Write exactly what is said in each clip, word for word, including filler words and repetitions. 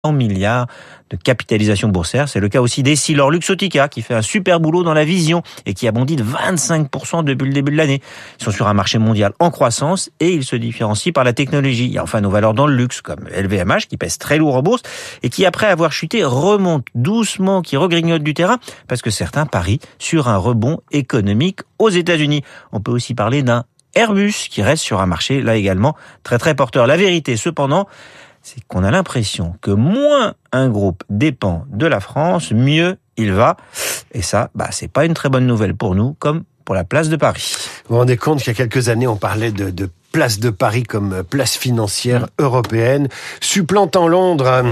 cent milliards de capitalisation boursière. C'est le cas aussi d'Essilor-Luxottica qui fait un super boulot dans la vision et qui a bondi de vingt-cinq pour cent depuis le début de l'année. Ils sont sur un marché mondial en croissance et ils se différencient par la technologie. Il y a enfin nos valeurs dans le luxe comme L V M H qui pèse très lourd en bourse et qui après avoir chuté remonte doucement, qui regrignote du terrain parce que certains parient sur un rebond économique aux États-Unis. On peut aussi parler d'un Airbus qui reste sur un marché là également très très porteur. La vérité cependant, c'est qu'on a l'impression que moins un groupe dépend de la France, mieux il va. Et ça, bah, c'est pas une très bonne nouvelle pour nous, comme pour la place de Paris. Vous vous rendez compte qu'il y a quelques années, on parlait de, de place de Paris comme place financière européenne, supplantant Londres.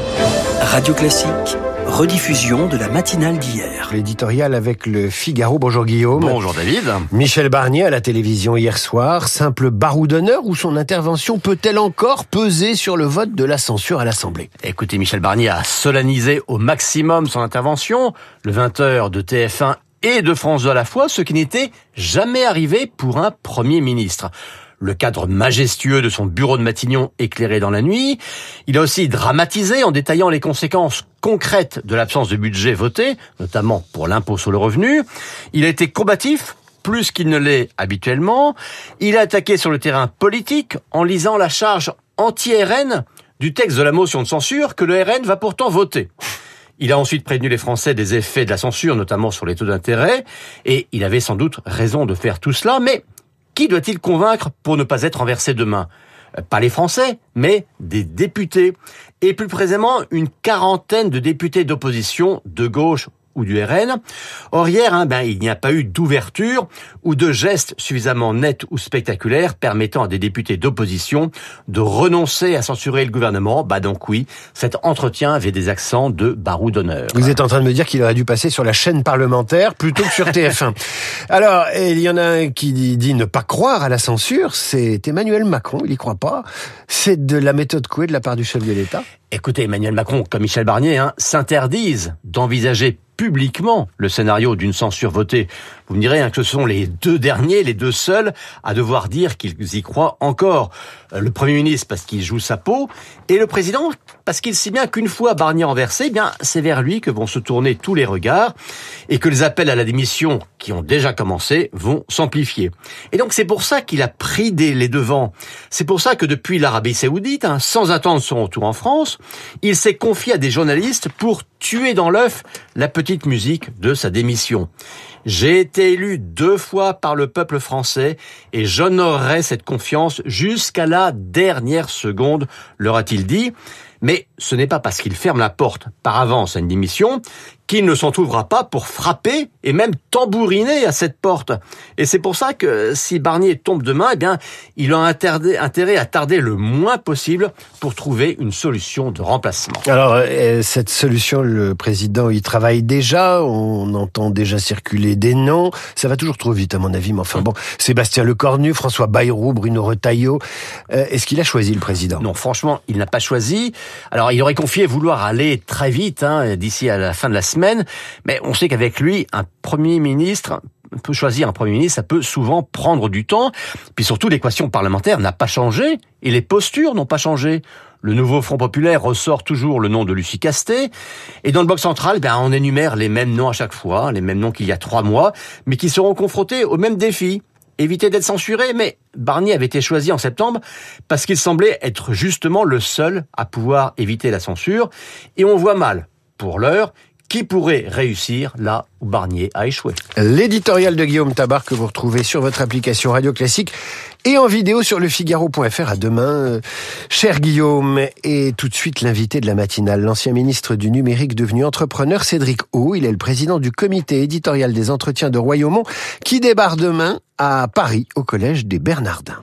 Radio Classique, rediffusion de la matinale d'hier. L'éditorial avec le Figaro. Bonjour Guillaume. Bonjour David. Michel Barnier à la télévision hier soir. Simple baroudonneur ou son intervention peut-elle encore peser sur le vote de la censure à l'Assemblée ? Écoutez, Michel Barnier a solennisé au maximum son intervention, le vingt heures de T F un et de France deux à la fois, ce qui n'était jamais arrivé pour un Premier ministre. Le cadre majestueux de son bureau de Matignon éclairé dans la nuit. Il a aussi dramatisé en détaillant les conséquences concrètes de l'absence de budget voté, notamment pour l'impôt sur le revenu. Il a été combatif, plus qu'il ne l'est habituellement. Il a attaqué sur le terrain politique en lisant la charge anti-R N du texte de la motion de censure que le R N va pourtant voter. Il a ensuite prévenu les Français des effets de la censure, notamment sur les taux d'intérêt, et il avait sans doute raison de faire tout cela, mais qui doit-il convaincre pour ne pas être renversé demain ? Pas les Français, mais des députés. Et plus précisément, une quarantaine de députés d'opposition, de gauche ou du R N. Or hier, hein, ben, il n'y a pas eu d'ouverture ou de geste suffisamment net ou spectaculaire permettant à des députés d'opposition de renoncer à censurer le gouvernement. Bah donc oui, cet entretien avait des accents de baroudonneur. Vous êtes en train de me dire qu'il aurait dû passer sur la chaîne parlementaire plutôt que sur T F un. Alors, il y en a un qui dit ne pas croire à la censure, c'est Emmanuel Macron, il y croit pas. C'est de la méthode Coué de la part du chef de l'État. Écoutez, Emmanuel Macron, comme Michel Barnier, hein, s'interdisent d'envisager publiquement le scénario d'une censure votée. Vous me direz hein, que ce sont les deux derniers, les deux seuls, à devoir dire qu'ils y croient encore. Le Premier ministre parce qu'il joue sa peau, et le Président parce qu'il sait bien qu'une fois Barnier renversé, eh bien c'est vers lui que vont se tourner tous les regards, et que les appels à la démission qui ont déjà commencé vont s'amplifier. Et donc c'est pour ça qu'il a pris des, les devants. C'est pour ça que depuis l'Arabie Saoudite, hein, sans attendre son retour en France, il s'est confié à des journalistes pour tuer dans l'œuf la petite musique de sa démission. J'ai été élu deux fois par le peuple français et j'honorerai cette confiance jusqu'à la dernière seconde, leur a-t-il dit. Mais ce n'est pas parce qu'il ferme la porte par avance à une démission qu'il ne s'en trouvera pas pour frapper et même tambouriner à cette porte. Et c'est pour ça que si Barnier tombe demain, eh bien, il a interdé, intérêt à tarder le moins possible pour trouver une solution de remplacement. Alors, cette solution, le président y travaille déjà, on entend déjà circuler des noms, ça va toujours trop vite à mon avis, mais enfin bon, Sébastien Lecornu, François Bayrou, Bruno Retailleau, euh, est-ce qu'il a choisi le président ? Non, franchement, il n'a pas choisi. Alors, il aurait confié vouloir aller très vite, hein, d'ici à la fin de la semaine, mais on sait qu'avec lui, un Premier ministre peut choisir un Premier ministre, ça peut souvent prendre du temps. Puis surtout, l'équation parlementaire n'a pas changé et les postures n'ont pas changé. Le nouveau Front populaire ressort toujours le nom de Lucie Castet. Et dans le bloc central, ben, on énumère les mêmes noms à chaque fois, les mêmes noms qu'il y a trois mois, mais qui seront confrontés au même défi. Éviter d'être censuré, mais Barnier avait été choisi en septembre parce qu'il semblait être justement le seul à pouvoir éviter la censure. Et on voit mal, pour l'heure, qui pourrait réussir là où Barnier a échoué. L'éditorial de Guillaume Tabar que vous retrouvez sur votre application Radio Classique et en vidéo sur le figaro point f r. À demain, cher Guillaume. Et tout de suite, l'invité de la matinale, l'ancien ministre du numérique devenu entrepreneur, Cédric O. Il est le président du comité éditorial des entretiens de Royaumont qui débarque demain à Paris, au collège des Bernardins.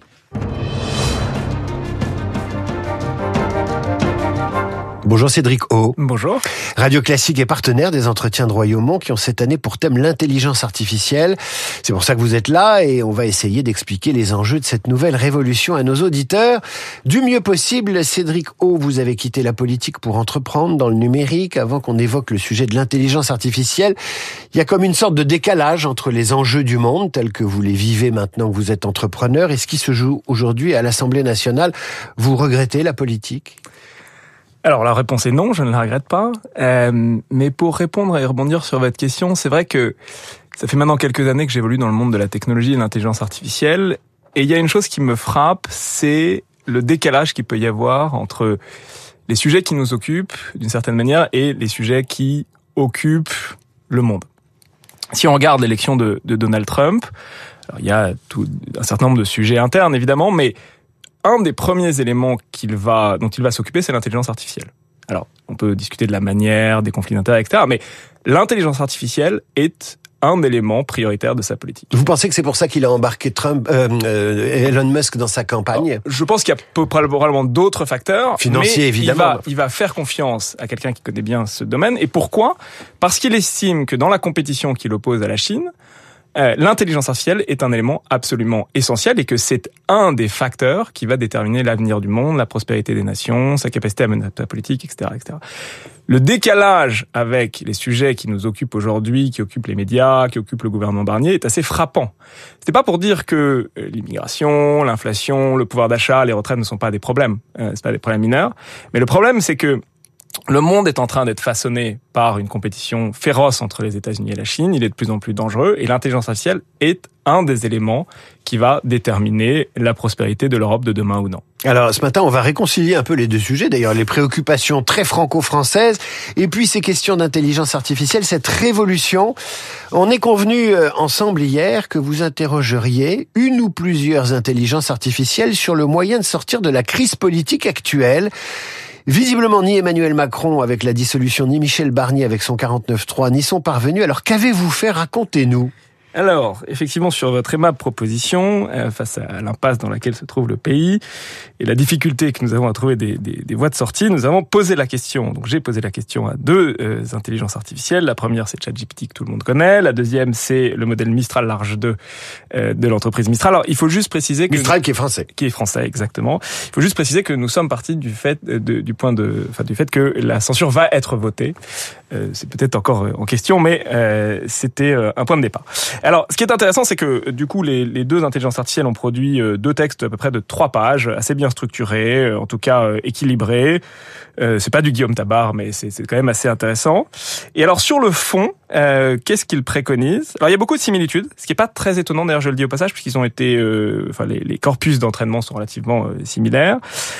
Bonjour Cédric O. Bonjour. Radio Classique est partenaire des entretiens de Royaumont qui ont cette année pour thème l'intelligence artificielle. C'est pour ça que vous êtes là et on va essayer d'expliquer les enjeux de cette nouvelle révolution à nos auditeurs. Du mieux possible, Cédric O, vous avez quitté la politique pour entreprendre dans le numérique. Avant qu'on évoque le sujet de l'intelligence artificielle, il y a comme une sorte de décalage entre les enjeux du monde tels que vous les vivez maintenant que vous êtes entrepreneur et ce qui se joue aujourd'hui à l'Assemblée nationale. Vous regrettez la politique ? Alors la réponse est non, je ne la regrette pas. Euh, mais pour répondre et rebondir sur votre question, c'est vrai que ça fait maintenant quelques années que j'évolue dans le monde de la technologie et de l'intelligence artificielle. Et il y a une chose qui me frappe, c'est le décalage qu'il peut y avoir entre les sujets qui nous occupent, d'une certaine manière, et les sujets qui occupent le monde. Si on regarde l'élection de, de Donald Trump, alors il y a tout, un certain nombre de sujets internes, évidemment, mais un des premiers éléments qu'il va, dont il va s'occuper, c'est l'intelligence artificielle. Alors, on peut discuter de la manière, des conflits d'intérêts, et cetera, mais l'intelligence artificielle est un élément prioritaire de sa politique. Vous pensez que c'est pour ça qu'il a embarqué Trump, euh, euh, Elon Musk dans sa campagne? Alors, je pense qu'il y a probablement d'autres facteurs. Financiers, mais évidemment. Il va, il va faire confiance à quelqu'un qui connaît bien ce domaine. Et pourquoi? Parce qu'il estime que dans la compétition qu'il oppose à la Chine, Euh, l'intelligence artificielle est un élément absolument essentiel et que c'est un des facteurs qui va déterminer l'avenir du monde, la prospérité des nations, sa capacité à mener la politique, et cetera, et cetera. Le décalage avec les sujets qui nous occupent aujourd'hui, qui occupent les médias, qui occupent le gouvernement Barnier, est assez frappant. C'est pas pour dire que l'immigration, l'inflation, le pouvoir d'achat, les retraites ne sont pas des problèmes. Euh, c'est pas des problèmes mineurs. Mais le problème, c'est que le monde est en train d'être façonné par une compétition féroce entre les États-Unis et la Chine. Il est de plus en plus dangereux et l'intelligence artificielle est un des éléments qui va déterminer la prospérité de l'Europe de demain ou non. Alors, ce matin, on va réconcilier un peu les deux sujets. D'ailleurs, les préoccupations très franco-françaises et puis ces questions d'intelligence artificielle, cette révolution. On est convenu ensemble hier que vous interrogeriez une ou plusieurs intelligences artificielles sur le moyen de sortir de la crise politique actuelle. Visiblement, ni Emmanuel Macron avec la dissolution, ni Michel Barnier avec son quarante-neuf trois n'y sont parvenus. Alors, qu'avez-vous fait? Racontez-nous. Alors, effectivement, sur votre aimable proposition, euh, face à l'impasse dans laquelle se trouve le pays et la difficulté que nous avons à trouver des, des, des voies de sortie, nous avons posé la question. Donc, j'ai posé la question à deux euh, intelligences artificielles. La première, c'est ChatGPT que tout le monde connaît. La deuxième, c'est le modèle Mistral Large deux euh, de l'entreprise Mistral. Alors, il faut juste préciser que Mistral qui est français, qui est français exactement. Il faut juste préciser que nous sommes partis du fait de, du point de, enfin du fait que la censure va être votée. Euh, c'est peut-être encore en question, mais euh, c'était un point de départ. Alors, ce qui est intéressant, c'est que du coup, les, les deux intelligences artificielles ont produit deux textes à peu près de trois pages, assez bien structurés, en tout cas euh, équilibrés. Euh, c'est pas du Guillaume Tabar, mais c'est, c'est quand même assez intéressant. Et alors, sur le fond, euh, qu'est-ce qu'ils préconisent? Alors, il y a beaucoup de similitudes, ce qui est pas très étonnant, d'ailleurs, je le dis au passage, puisqu'ils ont été, euh, enfin, les, les corpus d'entraînement sont relativement euh, similaires.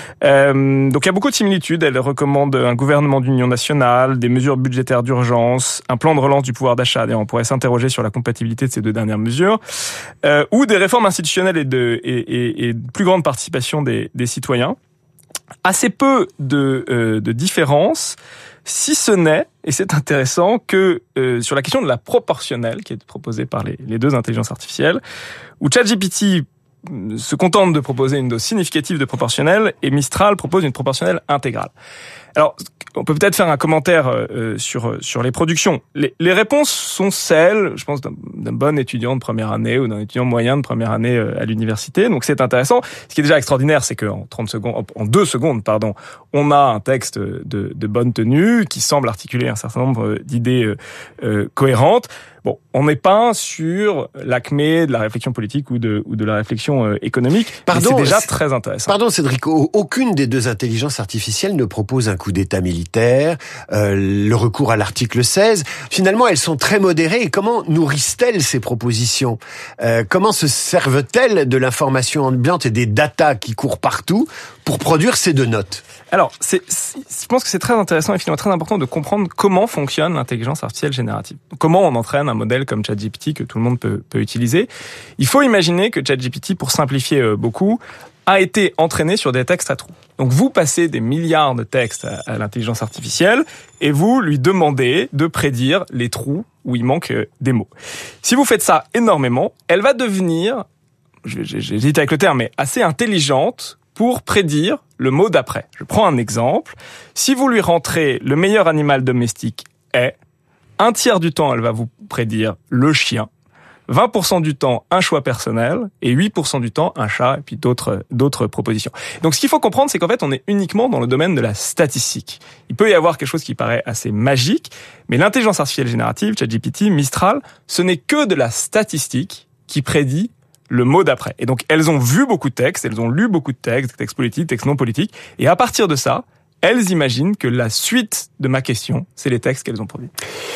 Euh, donc, il y a beaucoup de similitudes. Elles recommandent un gouvernement d'union nationale, des mesures budgétaires d'urgence, un plan de relance du pouvoir d'achat. D'ailleurs, on pourrait s'interroger sur la compatibilité de ces deux dernières mesures, euh, ou des réformes institutionnelles et de, et, et, et de plus grande participation des, des citoyens. Assez peu de, euh, de différences, si ce n'est, et c'est intéressant, que euh, sur la question de la proportionnelle qui est proposée par les, les deux intelligences artificielles, où ChatGPT se contente de proposer une dose significative de proportionnelle et Mistral propose une proportionnelle intégrale. Alors, on peut peut-être faire un commentaire euh, sur sur les productions. Les, les réponses sont celles, je pense, d'un, d'un bon étudiant de première année ou d'un étudiant moyen de première année euh, à l'université. Donc, c'est intéressant. Ce qui est déjà extraordinaire, c'est qu'en trente secondes, en deux secondes, pardon, on a un texte de, de bonne tenue qui semble articuler un certain nombre d'idées euh, euh, cohérentes. Bon, on n'est pas sur l'acmé de la réflexion politique ou de ou de la réflexion euh, économique. Pardon, mais c'est déjà très intéressant. Pardon, Cédric, aucune des deux intelligences artificielles ne propose un coup d'État militaire, euh, le recours à l'article seize. Finalement, elles sont très modérées. Et comment nourrissent-elles ces propositions? euh, Comment se servent-elles de l'information ambiante et des datas qui courent partout pour produire ces deux notes? Alors, c'est, c'est, je pense que c'est très intéressant et finalement très important de comprendre comment fonctionne l'intelligence artificielle générative. Comment on entraîne un modèle comme ChatGPT que tout le monde peut, peut utiliser. Il faut imaginer que ChatGPT, pour simplifier beaucoup, a été entraîné sur des textes à trous. Donc vous passez des milliards de textes à, à l'intelligence artificielle et vous lui demandez de prédire les trous où il manque des mots. Si vous faites ça énormément, elle va devenir, j'hésite avec le terme, mais assez intelligente pour prédire le mot d'après. Je prends un exemple. Si vous lui rentrez le meilleur animal domestique est, un tiers du temps, elle va vous prédire le chien, vingt pour cent du temps, un choix personnel, et huit pour cent du temps, un chat, et puis d'autres, d'autres propositions. Donc, ce qu'il faut comprendre, c'est qu'en fait, on est uniquement dans le domaine de la statistique. Il peut y avoir quelque chose qui paraît assez magique, mais l'intelligence artificielle générative, ChatGPT, Mistral, ce n'est que de la statistique qui prédit le mot d'après. Et donc, elles ont vu beaucoup de textes, elles ont lu beaucoup de textes, textes politiques, textes non politiques, et à partir de ça, elles imaginent que la suite de ma question, c'est les textes qu'elles ont produits.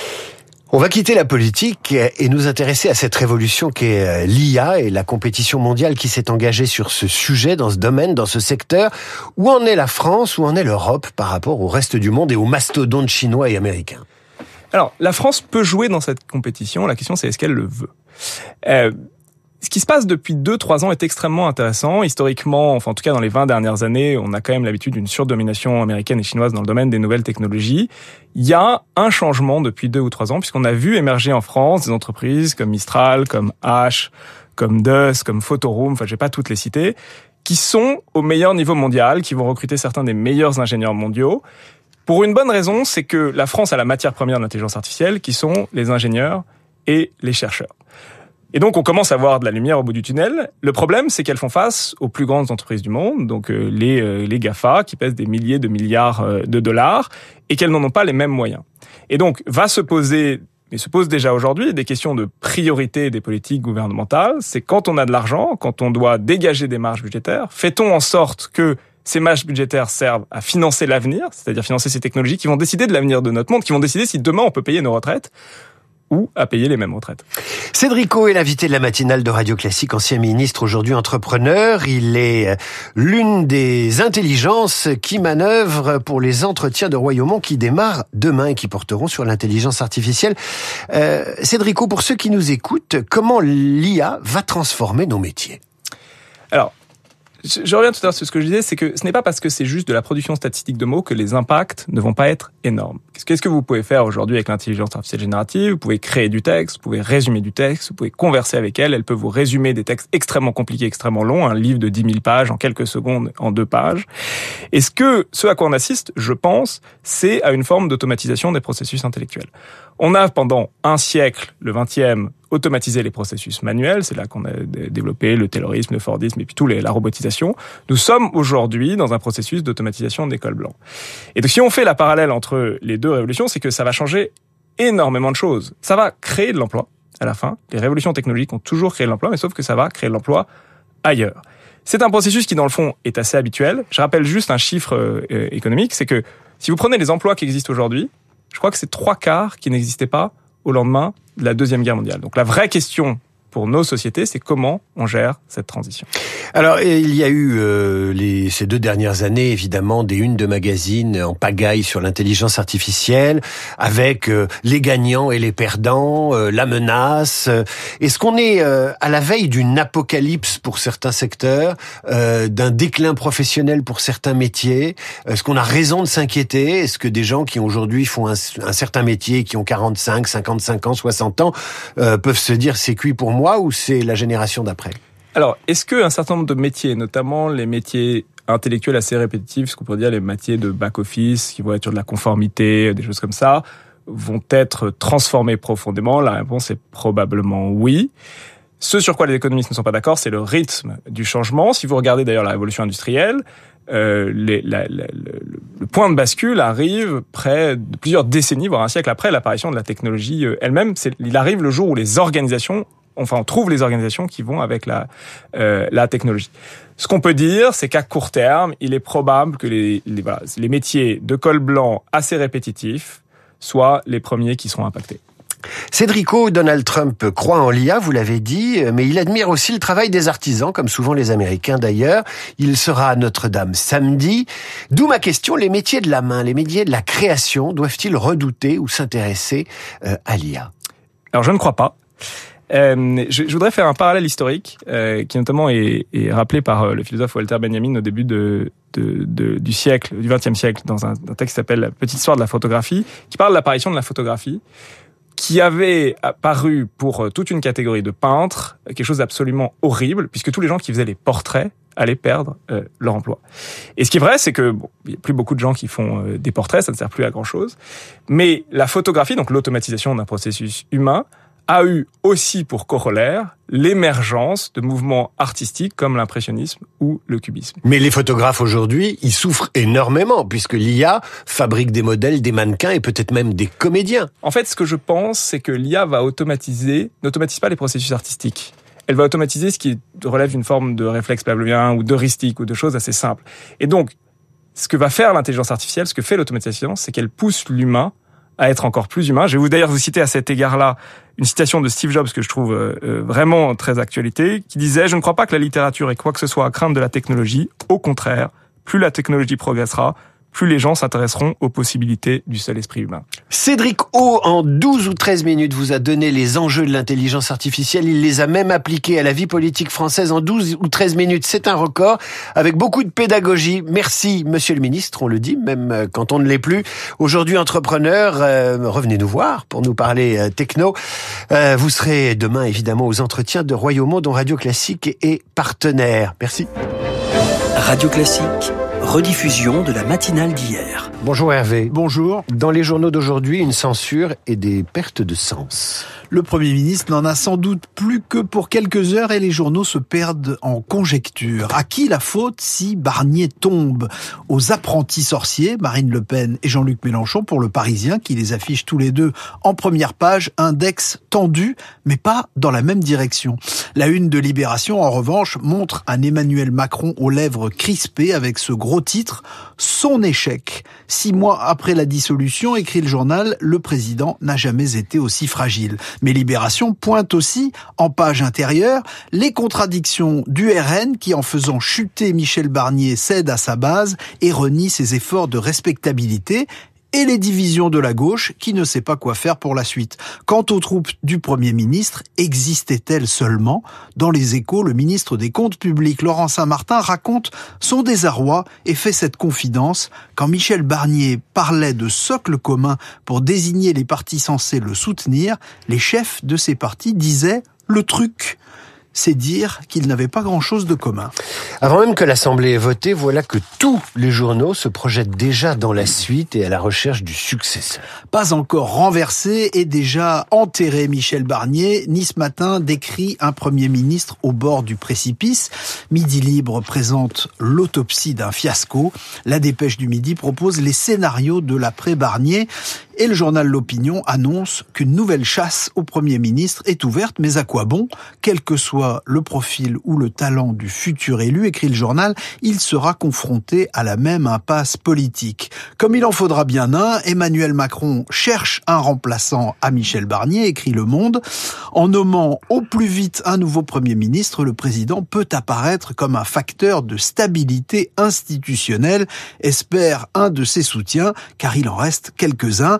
On va quitter la politique et nous intéresser à cette révolution qu'est l'I A et la compétition mondiale qui s'est engagée sur ce sujet, dans ce domaine, dans ce secteur. Où en est la France, où en est l'Europe par rapport au reste du monde et aux mastodontes chinois et américains? Alors, la France peut jouer dans cette compétition. La question, c'est est-ce qu'elle le veut? euh, Ce qui se passe depuis deux trois ans est extrêmement intéressant. Historiquement, enfin en tout cas dans les vingt dernières années, on a quand même l'habitude d'une surdomination américaine et chinoise dans le domaine des nouvelles technologies. Il y a un changement depuis deux ou trois ans, puisqu'on a vu émerger en France des entreprises comme Mistral, comme H, comme D U S, comme Photoroom, enfin je vais pas toutes les citer, qui sont au meilleur niveau mondial, qui vont recruter certains des meilleurs ingénieurs mondiaux. Pour une bonne raison, c'est que la France a la matière première de l'intelligence artificielle, qui sont les ingénieurs et les chercheurs. Et donc, on commence à voir de la lumière au bout du tunnel. Le problème, c'est qu'elles font face aux plus grandes entreprises du monde, donc euh, les, euh, les GAFA, qui pèsent des milliers de milliards euh, de dollars, et qu'elles n'en ont pas les mêmes moyens. Et donc, va se poser, et se pose déjà aujourd'hui, des questions de priorité des politiques gouvernementales. C'est quand on a de l'argent, quand on doit dégager des marges budgétaires, fait-on en sorte que ces marges budgétaires servent à financer l'avenir, c'est-à-dire financer ces technologies qui vont décider de l'avenir de notre monde, qui vont décider si demain on peut payer nos retraites, ou à payer les mêmes retraites. Cédrico est l'invité de la matinale de Radio Classique, ancien ministre, aujourd'hui entrepreneur. Il est l'une des intelligences qui manœuvrent pour les entretiens de Royaumont qui démarrent demain et qui porteront sur l'intelligence artificielle. Euh, Cédrico, pour ceux qui nous écoutent, comment l'I A va transformer nos métiers? Alors, je reviens tout à l'heure sur ce que je disais, c'est que ce n'est pas parce que c'est juste de la production statistique de mots que les impacts ne vont pas être énormes. Qu'est-ce que vous pouvez faire aujourd'hui avec l'intelligence artificielle générative? Vous pouvez créer du texte, vous pouvez résumer du texte, vous pouvez converser avec elle, elle peut vous résumer des textes extrêmement compliqués, extrêmement longs, un livre de dix mille pages en quelques secondes, en deux pages. Et ce que, ce à quoi on assiste, je pense, c'est à une forme d'automatisation des processus intellectuels. On a pendant un siècle, le vingtième, automatisé les processus manuels. C'est là qu'on a développé le taylorisme, le fordisme et puis tout les, la robotisation. Nous sommes aujourd'hui dans un processus d'automatisation des cols blancs. Et donc si on fait la parallèle entre les deux révolutions, c'est que ça va changer énormément de choses. Ça va créer de l'emploi à la fin. Les révolutions technologiques ont toujours créé de l'emploi, mais sauf que ça va créer de l'emploi ailleurs. C'est un processus qui, dans le fond, est assez habituel. Je rappelle juste un chiffre euh, économique, c'est que si vous prenez les emplois qui existent aujourd'hui, je crois que c'est trois quarts qui n'existaient pas au lendemain de la Deuxième Guerre mondiale. Donc la vraie question pour nos sociétés, c'est comment on gère cette transition. Alors, il y a eu euh, les, ces deux dernières années, évidemment, des unes de magazines en pagaille sur l'intelligence artificielle, avec euh, les gagnants et les perdants, euh, la menace. Est-ce qu'on est euh, à la veille d'une apocalypse pour certains secteurs, euh, d'un déclin professionnel pour certains métiers? Est-ce qu'on a raison de s'inquiéter? Est-ce que des gens qui aujourd'hui font un, un certain métier, qui ont quarante-cinq, cinquante-cinq ans, soixante ans, euh, peuvent se dire c'est cuit pour moi, ou c'est la génération d'après? Alors, est-ce qu'un certain nombre de métiers, notamment les métiers intellectuels assez répétitifs, ce qu'on pourrait dire les métiers de back-office, qui vont être sur de la conformité, des choses comme ça, vont être transformés profondément? La réponse est probablement oui. Ce sur quoi les économistes ne sont pas d'accord, c'est le rythme du changement. Si vous regardez d'ailleurs la révolution industrielle, euh, les, la, la, le, le point de bascule arrive près de plusieurs décennies, voire un siècle après l'apparition de la technologie elle-même. C'est, il arrive le jour où les organisations Enfin, on trouve les organisations qui vont avec la euh, la technologie. Ce qu'on peut dire, c'est qu'à court terme, il est probable que les les, voilà, les métiers de col blanc assez répétitifs soient les premiers qui seront impactés. Cédrico, Donald Trump croit en l'I A, vous l'avez dit, mais il admire aussi le travail des artisans, comme souvent les Américains d'ailleurs. Il sera à Notre-Dame samedi. D'où ma question, les métiers de la main, les métiers de la création, doivent-ils redouter ou s'intéresser euh, à l'I A? Alors, je ne crois pas. Euh, je, je voudrais faire un parallèle historique euh, qui notamment est, est rappelé par euh, le philosophe Walter Benjamin au début de, de, de, du siècle, du vingtième siècle, dans un, un texte qui s'appelle La petite histoire de la photographie, qui parle de l'apparition de la photographie, qui avait apparu pour toute une catégorie de peintres quelque chose d'absolument horrible, puisque tous les gens qui faisaient les portraits allaient perdre euh, leur emploi. Et ce qui est vrai, c'est que bon, il n'y a plus beaucoup de gens qui font euh, des portraits, ça ne sert plus à grand-chose, mais la photographie, donc l'automatisation d'un processus humain, a eu aussi pour corollaire l'émergence de mouvements artistiques comme l'impressionnisme ou le cubisme. Mais les photographes aujourd'hui, ils souffrent énormément puisque l'I A fabrique des modèles, des mannequins et peut-être même des comédiens. En fait, ce que je pense, c'est que l'I A va automatiser, n'automatise pas les processus artistiques. Elle va automatiser ce qui relève d'une forme de réflexe pavlovien ou d'heuristique ou de choses assez simples. Et donc, ce que va faire l'intelligence artificielle, ce que fait l'automatisation, c'est qu'elle pousse l'humain à être encore plus humain. Je vais vous d'ailleurs vous citer à cet égard-là une citation de Steve Jobs que je trouve euh, vraiment très actualité, qui disait « Je ne crois pas que la littérature ait quoi que ce soit à craindre de la technologie. Au contraire, plus la technologie progressera, plus les gens s'intéresseront aux possibilités du seul esprit humain. » Cédric O, en douze ou treize minutes, vous a donné les enjeux de l'intelligence artificielle. Il les a même appliqués à la vie politique française en douze ou treize minutes. C'est un record, avec beaucoup de pédagogie. Merci, monsieur le ministre, on le dit, même quand on ne l'est plus. Aujourd'hui, entrepreneur, euh, revenez nous voir pour nous parler euh, techno. Euh, vous serez demain, évidemment, aux entretiens de Royaumont, dont Radio Classique est partenaire. Merci. Radio Classique, rediffusion de la matinale d'hier. Bonjour Hervé. Bonjour. Dans les journaux d'aujourd'hui, une censure et des pertes de sens. Le Premier ministre n'en a sans doute plus que pour quelques heures et les journaux se perdent en conjectures. À qui la faute si Barnier tombe ? Aux apprentis sorciers, Marine Le Pen et Jean-Luc Mélenchon, pour Le Parisien, qui les affiche tous les deux en première page, index tendu, mais pas dans la même direction. La une de Libération, en revanche, montre un Emmanuel Macron aux lèvres crispées avec ce gros titre, son échec. Six mois après la dissolution, écrit le journal, le président n'a jamais été aussi fragile. Mais Libération pointe aussi, en page intérieure, les contradictions du R N qui, en faisant chuter Michel Barnier, cède à sa base et renie ses efforts de respectabilité, et les divisions de la gauche qui ne sait pas quoi faire pour la suite. Quant aux troupes du Premier ministre, existaient-elles seulement ? Dans les Échos, le ministre des Comptes publics, Laurent Saint-Martin, raconte son désarroi et fait cette confidence. Quand Michel Barnier parlait de socle commun pour désigner les partis censés le soutenir, les chefs de ces partis disaient « le truc ». C'est dire qu'ils n'avaient pas grand-chose de commun. Avant même que l'Assemblée ait voté, voilà que tous les journaux se projettent déjà dans la suite et à la recherche du successeur. Pas encore renversé et déjà enterré Michel Barnier, Nice Matin décrit un Premier ministre au bord du précipice. Midi Libre présente l'autopsie d'un fiasco. La Dépêche du Midi propose les scénarios de l'après-Barnier. Et le journal L'Opinion annonce qu'une nouvelle chasse au Premier ministre est ouverte, mais à quoi bon ? Quel que soit le profil ou le talent du futur élu, écrit le journal, il sera confronté à la même impasse politique. Comme il en faudra bien un, Emmanuel Macron cherche un remplaçant à Michel Barnier, écrit Le Monde. En nommant au plus vite un nouveau Premier ministre, le président peut apparaître comme un facteur de stabilité institutionnelle, espère un de ses soutiens, car il en reste quelques-uns.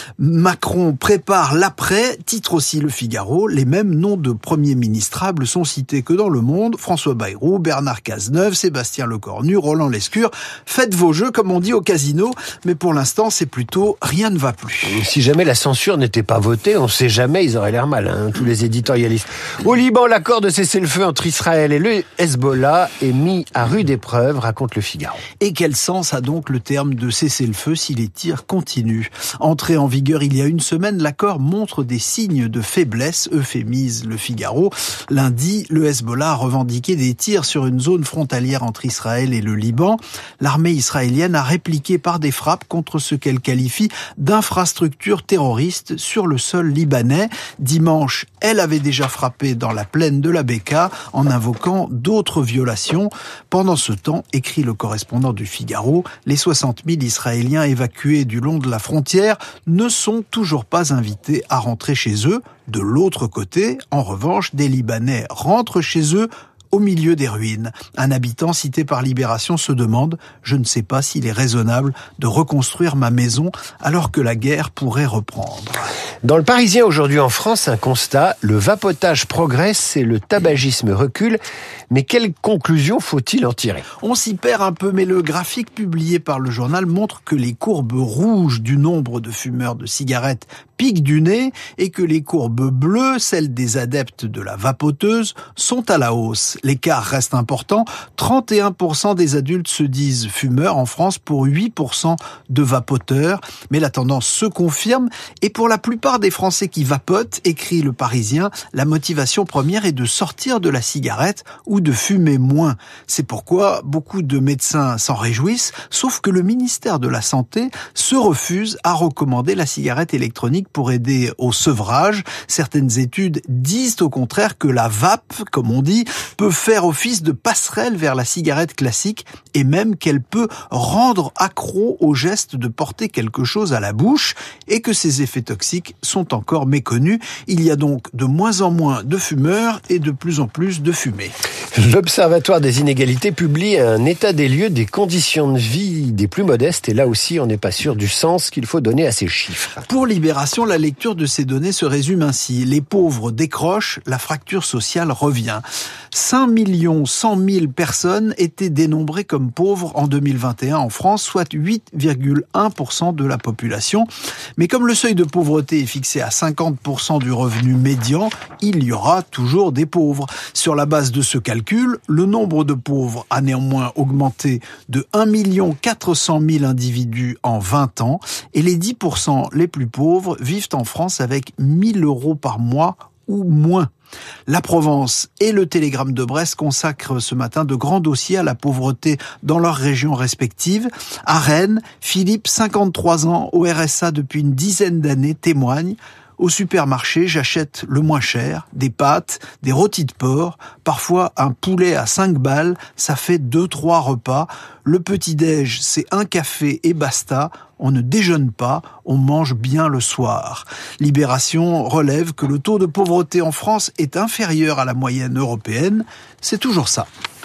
Macron prépare l'après, titre aussi Le Figaro. Les mêmes noms de premiers ministrables sont cités que dans Le Monde. François Bayrou, Bernard Cazeneuve, Sébastien Lecornu, Roland Lescure. Faites vos jeux, comme on dit au casino, mais pour l'instant, c'est plutôt rien ne va plus. Si jamais la censure n'était pas votée, on sait jamais, ils auraient l'air mal, hein, tous les éditorialistes. Au Liban, l'accord de cessez-le-feu entre Israël et le Hezbollah est mis à rude épreuve, raconte Le Figaro. Et quel sens a donc le terme de cessez-le-feu si les tirs continuent ? Entré en vigueur il y a une semaine, l'accord montre des signes de faiblesse, euphémise Le Figaro. Lundi, le Hezbollah a revendiqué des tirs sur une zone frontalière entre Israël et le Liban. L'armée israélienne a répliqué par des frappes contre ce qu'elle qualifie d'infrastructures terroristes sur le sol libanais. Dimanche, elle avait déjà frappé dans la plaine de la Beka en invoquant d'autres violations. Pendant ce temps, écrit le correspondant du Figaro, les soixante mille Israéliens évacués du long de la frontière ne sont toujours pas invités à rentrer chez eux. De l'autre côté, en revanche, des Libanais rentrent chez eux au milieu des ruines. Un habitant cité par Libération se demande « Je ne sais pas s'il est raisonnable de reconstruire ma maison alors que la guerre pourrait reprendre ». Dans Le Parisien aujourd'hui en France, un constat, le vapotage progresse et le tabagisme recule. Mais quelle conclusion faut-il en tirer ? On s'y perd un peu, mais le graphique publié par le journal montre que les courbes rouges du nombre de fumeurs de cigarettes piquent du nez et que les courbes bleues, celles des adeptes de la vapoteuse, sont à la hausse. L'écart reste important. trente et un pour cent des adultes se disent fumeurs en France pour huit pour cent de vapoteurs. Mais la tendance se confirme et pour la plupart des Français qui vapotent, écrit Le Parisien, la motivation première est de sortir de la cigarette ou de fumer moins. C'est pourquoi beaucoup de médecins s'en réjouissent, sauf que le ministère de la Santé se refuse à recommander la cigarette électronique pour aider au sevrage. Certaines études disent au contraire que la vape, comme on dit, peut faire office de passerelle vers la cigarette classique et même qu'elle peut rendre accro au geste de porter quelque chose à la bouche et que ses effets toxiques sont encore méconnus. Il y a donc de moins en moins de fumeurs et de plus en plus de fumée. L'Observatoire des inégalités publie un état des lieux des conditions de vie des plus modestes et là aussi on n'est pas sûr du sens qu'il faut donner à ces chiffres. Pour Libération, la lecture de ces données se résume ainsi. Les pauvres décrochent, la fracture sociale revient. cinq millions cent mille personnes étaient dénombrées comme pauvres en deux mille vingt et un en France, soit huit virgule un pour cent de la population. Mais comme le seuil de pauvreté est fixé à cinquante pour cent du revenu médian, il y aura toujours des pauvres. Sur la base de ce calcul, le nombre de pauvres a néanmoins augmenté de un million quatre cent mille individus en vingt ans et les dix pour cent les plus pauvres vivent en France avec mille euros par mois ou moins. La Provence et le Télégramme de Brest consacrent ce matin de grands dossiers à la pauvreté dans leurs régions respectives. À Rennes, Philippe, cinquante-trois ans, au R S A depuis une dizaine d'années, témoigne. Au supermarché, j'achète le moins cher, des pâtes, des rôtis de porc, parfois un poulet à cinq balles, ça fait deux, trois repas. Le petit-déj, c'est un café et basta. On ne déjeune pas, on mange bien le soir. Libération relève que le taux de pauvreté en France est inférieur à la moyenne européenne. C'est toujours ça.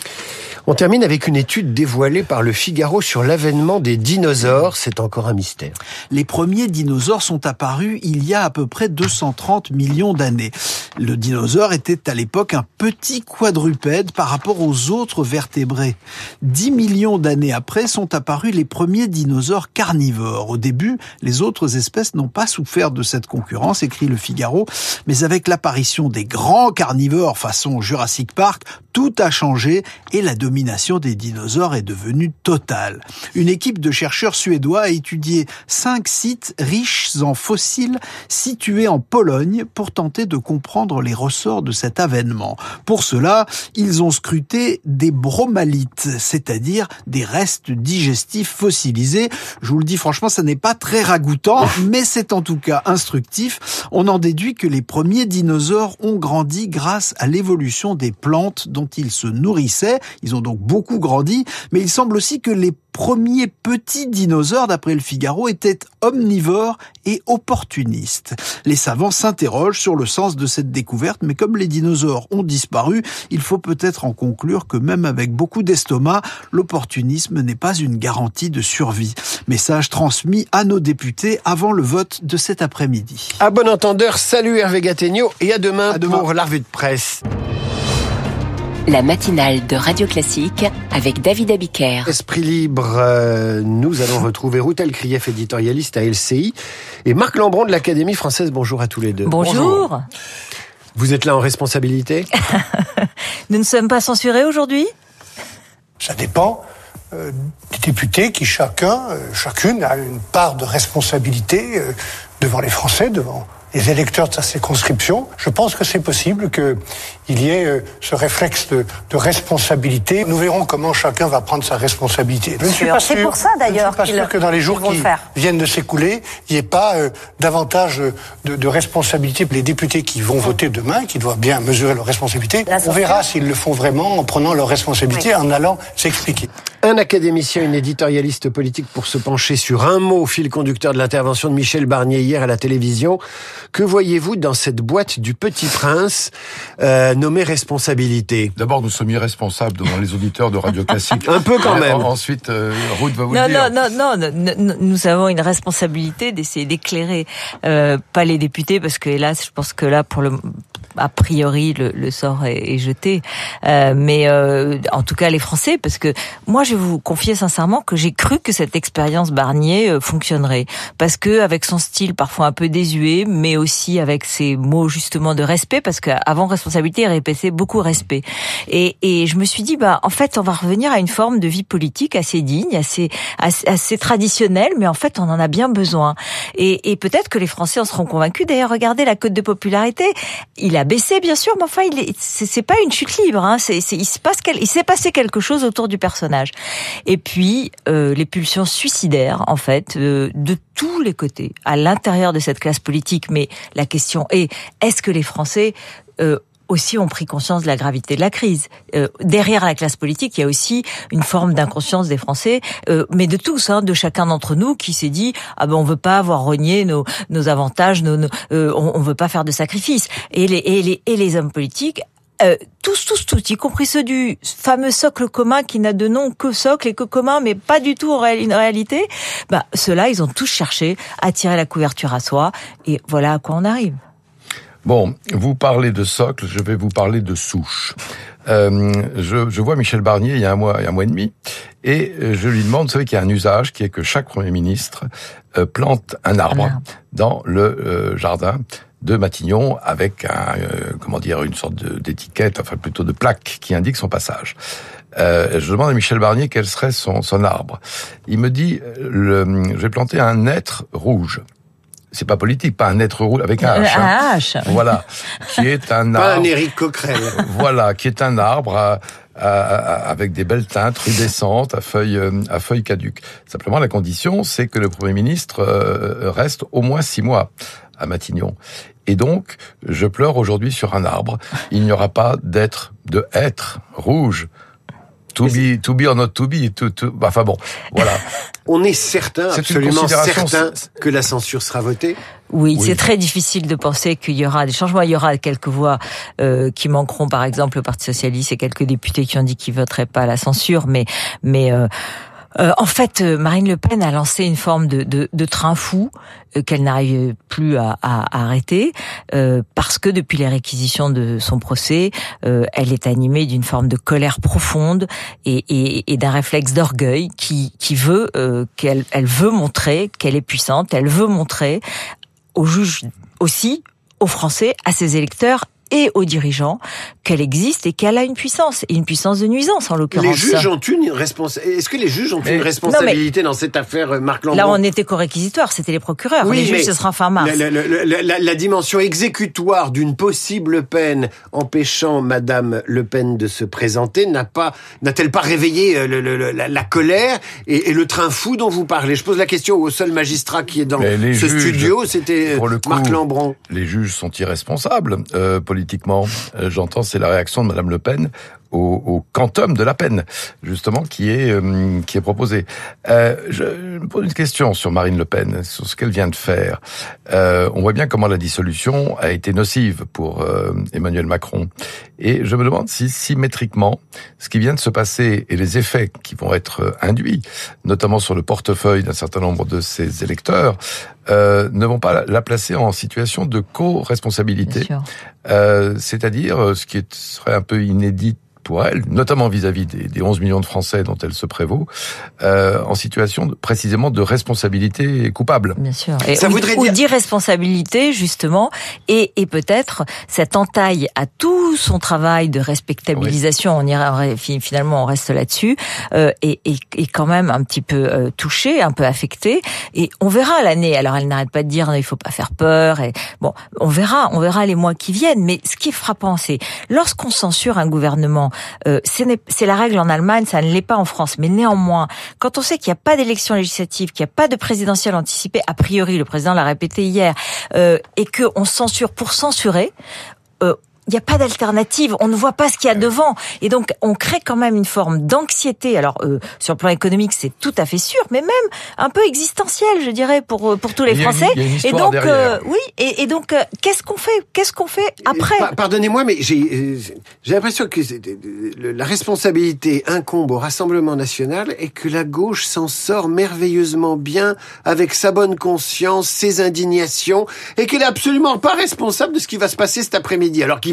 On termine avec une étude dévoilée par le Figaro sur l'avènement des dinosaures. C'est encore un mystère. Les premiers dinosaures sont apparus il y a à peu près deux cent trente millions d'années. Le dinosaure était à l'époque un petit quadrupède par rapport aux autres vertébrés. dix millions d'années après sont apparus les premiers dinosaures carnivores. Au début, les autres espèces n'ont pas souffert de cette concurrence, écrit le Figaro. Mais avec l'apparition des grands carnivores façon Jurassic Park, tout a changé et la domination des dinosaures est devenue totale. Une équipe de chercheurs suédois a étudié cinq sites riches en fossiles situés en Pologne pour tenter de comprendre les ressorts de cet avènement. Pour cela, ils ont scruté des bromalites, c'est-à-dire des restes digestifs fossilisés. Je vous le dis franchement, ça n'est pas très ragoûtant, mais c'est en tout cas instructif. On en déduit que les premiers dinosaures ont grandi grâce à l'évolution des plantes dont ils se nourrissaient. Ils ont donc beaucoup grandi, mais il semble aussi que les premiers petits dinosaures, d'après le Figaro, étaient omnivores et opportunistes. Les savants s'interrogent sur le sens de cette découverte, mais comme les dinosaures ont disparu, il faut peut-être en conclure que même avec beaucoup d'estomac, l'opportunisme n'est pas une garantie de survie. Message transmis à nos députés avant le vote de cet après-midi. À bon entendeur, salut Hervé Gattegno et à demain, à demain. pour la revue de presse. La matinale de Radio Classique avec David Abiker. Esprit libre, euh, nous allons retrouver Ruth Elkrief, éditorialiste à L C I, et Marc Lambron de l'Académie française. Bonjour à tous les deux. Bonjour. Bonjour. Vous êtes là en responsabilité? Nous ne sommes pas censurés aujourd'hui? Ça dépend euh, des députés qui chacun, euh, chacune a une part de responsabilité euh, devant les Français, devant les électeurs de sa circonscription. Je pense que c'est possible qu'il y ait euh, ce réflexe de, de responsabilité. Nous verrons comment chacun va prendre sa responsabilité. Je ne suis pas sûr, c'est pour ça d'ailleurs je ne suis pas sûr que dans les jours qui viennent de s'écouler, il n'y ait pas euh, davantage de, de responsabilité. Les députés qui vont voter demain, qui doivent bien mesurer leurs responsabilités, on verra s'ils le font vraiment en prenant leurs responsabilités, oui. en allant s'expliquer. Un académicien, une éditorialiste politique pour se pencher sur un mot, fil conducteur de l'intervention de Michel Barnier hier à la télévision. Que voyez-vous dans cette boîte du Petit Prince euh, nommée responsabilité? D'abord, nous sommes irresponsables devant les auditeurs de Radio Classique. Un peu quand même. Ensuite, euh, Ruth va vous non, le dire. Non, non, non, non, non, nous avons une responsabilité d'essayer d'éclairer, euh, pas les députés, parce que hélas, je pense que là, pour le... a priori, le, le sort est, est jeté. Euh, mais euh, en tout cas, les Français, parce que moi, je vais vous confier sincèrement que j'ai cru que cette expérience Barnier euh, fonctionnerait. Parce que avec son style parfois un peu désuet, mais aussi avec ses mots justement de respect, parce qu'avant responsabilité, il répétait beaucoup respect. Et, et je me suis dit, bah en fait, on va revenir à une forme de vie politique assez digne, assez, assez, assez traditionnelle, mais en fait, on en a bien besoin. Et, et peut-être que les Français en seront convaincus. D'ailleurs, regardez la cote de popularité. Il a baissé, bien sûr, mais enfin, il est, c'est, c'est pas une chute libre. Hein. C'est, c'est, il se passe, quel, il s'est passé quelque chose autour du personnage. Et puis, euh, les pulsions suicidaires, en fait, euh, de tous les côtés, à l'intérieur de cette classe politique. Mais la question est, est-ce que les Français euh, aussi ont pris conscience de la gravité de la crise. Euh, derrière la classe politique, il y a aussi une forme d'inconscience des Français, euh, mais de tous, hein, de chacun d'entre nous qui s'est dit ah ben on veut pas avoir renié nos nos avantages, nos, nos euh, on, on veut pas faire de sacrifices. Et les et les et les hommes politiques. Euh, tous, tous, tous, y compris ceux du fameux socle commun qui n'a de nom que socle et que commun, mais pas du tout en ré- une réalité, bah, ceux-là, ils ont tous cherché à tirer la couverture à soi, et voilà à quoi on arrive. Bon, vous parlez de socle, je vais vous parler de souche. Euh, je, je vois Michel Barnier il y a un mois, il y a un mois et demi, et je lui demande, vous savez qu'il y a un usage qui est que chaque Premier ministre euh, plante un arbre ah, dans le euh, jardin de Matignon avec un, euh, comment dire, une sorte de, d'étiquette, enfin plutôt de plaque qui indique son passage. Euh, je demande à Michel Barnier quel serait son, son arbre. Il me dit, le, je vais planter un hêtre rouge. C'est pas politique, pas un être rouge avec un H. Un hein. H. Voilà, qui est un arbre. Pas un Éric Coquerel. Voilà, qui est un arbre à, à, à, avec des belles teintes rudescentes, à feuilles, à feuilles caduques. Simplement, la condition, c'est que le Premier ministre euh, reste au moins six mois à Matignon. Et donc, je pleure aujourd'hui sur un arbre. Il n'y aura pas d'être, de être rouge. To be, to be or not to be, to, to, enfin bon, voilà. On est certain, c'est absolument certain, que la censure sera votée. Oui, oui, c'est très difficile de penser qu'il y aura des changements. Il y aura quelques voix euh, qui manqueront, par exemple, le Parti socialiste et quelques députés qui ont dit qu'ils voteraient pas la censure, mais, mais. Euh, Euh, en fait, Marine Le Pen a lancé une forme de, de, de train fou euh, qu'elle n'arrive plus à, à, à arrêter euh, parce que depuis les réquisitions de son procès, euh, elle est animée d'une forme de colère profonde et, et, et d'un réflexe d'orgueil qui, qui veut euh, qu'elle elle veut montrer qu'elle est puissante, elle veut montrer aux juges aussi, aux Français, à ses électeurs et aux dirigeants qu'elle existe et qu'elle a une puissance, et une puissance de nuisance en l'occurrence. Les juges ont une responsabilité. Est-ce que les juges ont mais... une responsabilité non, dans cette affaire, Marc Lambron? Là, on était co-réquisitoire, c'était les procureurs. Oui, les juges, ce sera fin mars. La, la, la, la, la dimension exécutoire d'une possible peine empêchant Madame Le Pen de se présenter n'a pas, n'a-t-elle pas réveillé le, le, la, la colère et, et le train fou dont vous parlez? Je pose la question au seul magistrat qui est dans ce juges, studio, c'était coup, Marc Lambron. Les juges sont irresponsables euh, politiquement. Euh, j'entends, c'est la réaction de Madame Le Pen au, au quantum de la peine, justement, qui est euh, qui est proposé. Euh, je, je me pose une question sur Marine Le Pen, sur ce qu'elle vient de faire. Euh, on voit bien comment la dissolution a été nocive pour euh, Emmanuel Macron. Et je me demande si, symétriquement, ce qui vient de se passer et les effets qui vont être induits, notamment sur le portefeuille d'un certain nombre de ses électeurs, euh, ne vont pas la placer en situation de co-responsabilité. Euh, c'est-à-dire, ce qui est, serait un peu inédit pour elle, notamment vis-à-vis des, des onze millions de Français dont elle se prévaut, euh, en situation de, précisément de responsabilité coupable. Bien sûr. Et ça ou, voudrait ou dire... d'irresponsabilité, justement, et, et peut-être cette entaille à tout son travail de respectabilisation, oui. on irait, finalement on reste là-dessus, euh, et, et, et quand même un petit peu euh, touchée, un peu affectée, et on verra l'année. Alors elle n'arrête pas de dire, non, il faut pas faire peur, et bon, on verra, on verra les mois qui viennent, mais ce qui est frappant, c'est lorsqu'on censure un gouvernement, Euh, c'est la règle en Allemagne, ça ne l'est pas en France. Mais néanmoins, quand on sait qu'il n'y a pas d'élection législative, qu'il n'y a pas de présidentielle anticipée, a priori, le président l'a répété hier, euh, et qu'on censure pour censurer, euh, il n'y a pas d'alternative, on ne voit pas ce qu'il y a devant. Et donc, on crée quand même une forme d'anxiété. Alors, euh, sur le plan économique, c'est tout à fait sûr, mais même un peu existentiel, je dirais, pour pour tous les Français. Il y a une, il y a une et donc, euh, oui, et, et donc, euh, qu'est-ce qu'on fait Qu'est-ce qu'on fait après pa Pardonnez-moi, mais j'ai j'ai l'impression que la responsabilité incombe au Rassemblement national et que la gauche s'en sort merveilleusement bien avec sa bonne conscience, ses indignations, et qu'elle est absolument pas responsable de ce qui va se passer cet après-midi. Alors qu'il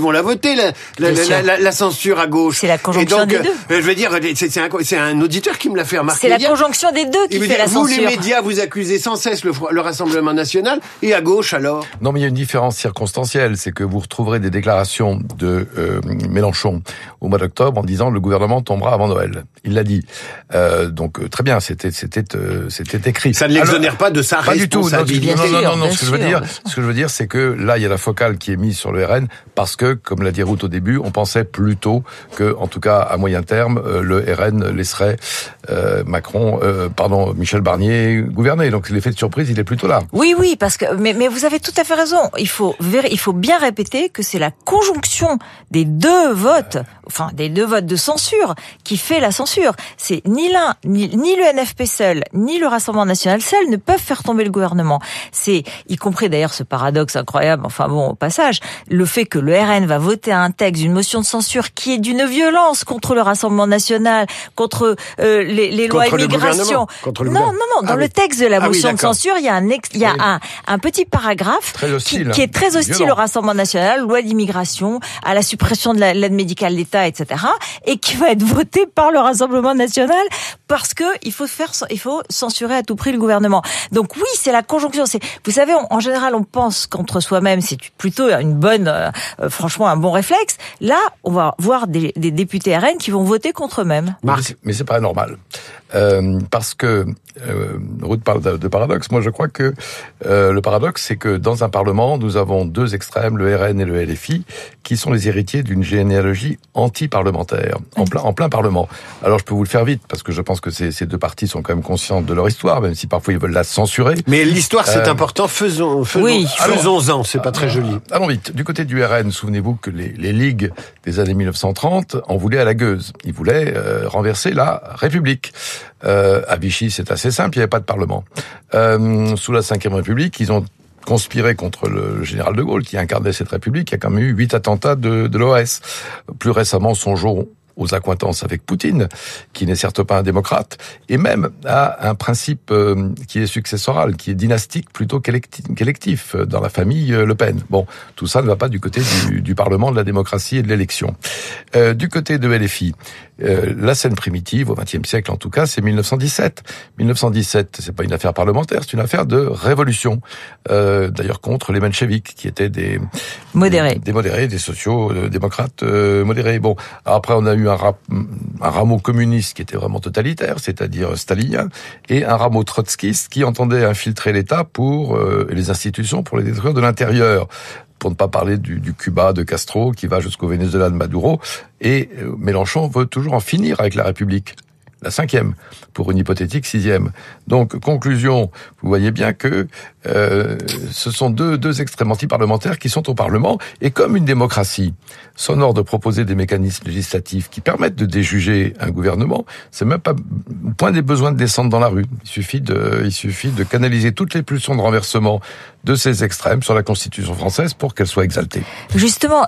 vont la voter, la, la, la, la, la censure à gauche. C'est la conjonction donc, des deux. Euh, je veux dire, c'est, c'est, un, c'est un auditeur qui me l'a fait remarquer. C'est la hier. conjonction des deux qui Il fait dit, la vous, censure. les médias, vous accusez sans cesse le, le Rassemblement national, et à gauche alors? Non, mais il y a une différence circonstancielle, c'est que vous retrouverez des déclarations de euh, Mélenchon au mois d'octobre en disant le gouvernement tombera avant Noël. Il l'a dit. Euh, donc euh, très bien, c'était c'était euh, c'était écrit. Ça ne l'exonère pas de sa pas responsabilité. Du tout. Non, non, non, non, non. Ce que je veux sûr, dire, ce que je veux dire, c'est que là, il y a la focale qui est mise sur le R N parce que, comme l'a dit Ruth au début, on pensait plutôt que, en tout cas à moyen terme, euh, le R N laisserait euh, Macron, euh, pardon, Michel Barnier gouverner. Donc l'effet de surprise, il est plutôt là. Oui, oui, parce que mais, mais vous avez tout à fait raison. Il faut il faut bien répéter que c'est la conjonction des deux votes, enfin des deux votes de censure, qui fait la censure. C'est ni l'un, ni, ni le N F P seul, ni le Rassemblement national seul ne peuvent faire tomber le gouvernement. C'est y compris d'ailleurs ce paradoxe incroyable. Enfin bon, au passage, le fait que le R N va voter un texte, une motion de censure qui est d'une violence contre le Rassemblement national, contre euh, les, les lois contre immigration. Le contre le non, non, non. Dans ah le oui. texte de la ah motion oui, de censure, il y a un ex, il y a oui. un, un petit paragraphe Très hostile, qui, qui est très hostile violent. au Rassemblement national, loi d'immigration, à la suppression de la, l'aide médicale d'État, et cetera, et qui va être voté par le Rassemblement national parce que il faut faire, il faut censurer à tout prix le gouvernement. Donc oui, c'est la conjonction. C'est, vous savez, on, en général, on pense contre soi-même, c'est plutôt une bonne, euh, franchement, un bon réflexe. Là, on va voir des, des députés R N qui vont voter contre eux-mêmes. Mais c'est, mais c'est pas normal. Euh, parce que, euh, Ruth parle de, de paradoxe, moi je crois que euh, le paradoxe c'est que dans un parlement nous avons deux extrêmes, le R N et le L F I, qui sont les héritiers d'une généalogie anti-parlementaire, en plein, en plein parlement. Alors je peux vous le faire vite, parce que je pense que ces, ces deux partis sont quand même conscients de leur histoire, même si parfois ils veulent la censurer. Mais l'histoire c'est Euh, important, faisons, faisons, oui. faisons-en, c'est pas très joli. Allons vite. Du côté du R N, souvenez-vous que les, les ligues des années mille neuf cent trente en voulaient à la gueuse. Ils voulaient euh, renverser la République. Euh, à Vichy, c'est assez simple, il n'y avait pas de parlement. Euh, sous la Cinquième République, ils ont conspiré contre le général de Gaulle qui incarnait cette République. Il y a quand même eu huit attentats de, de l'O A S. Plus récemment, songeons aux accointances avec Poutine, qui n'est certes pas un démocrate, et même à un principe euh, qui est successoral, qui est dynastique plutôt qu'électif dans la famille Le Pen. Bon, tout ça ne va pas du côté du, du Parlement, de la démocratie et de l'élection. Euh, du côté de L F I, euh, la scène primitive, au vingtième siècle en tout cas, c'est mille neuf cent dix-sept. mille neuf cent dix-sept, c'est pas une affaire parlementaire, c'est une affaire de révolution. Euh, d'ailleurs contre les mencheviks, qui étaient des modérés, des, des modérés, des sociaux-démocrates euh, modérés. Bon, après on a eu un, ra- un rameau communiste qui était vraiment totalitaire, c'est-à-dire stalinien, et un rameau trotskiste qui entendait infiltrer l'État pour euh, les institutions pour les détruire de l'intérieur. Pour ne pas parler du, du Cuba de Castro qui va jusqu'au Venezuela de Maduro. Et euh, Mélenchon veut toujours en finir avec la République. La cinquième, pour une hypothétique sixième. Donc, conclusion, vous voyez bien que euh, ce sont deux, deux extrêmes anti-parlementaires qui sont au Parlement, et comme une démocratie s'honore de proposer des mécanismes législatifs qui permettent de déjuger un gouvernement, c'est même pas point des besoins de descendre dans la rue. Il suffit de, il suffit de canaliser toutes les pulsions de renversement de ces extrêmes sur la Constitution française pour qu'elle soit exaltée. Justement,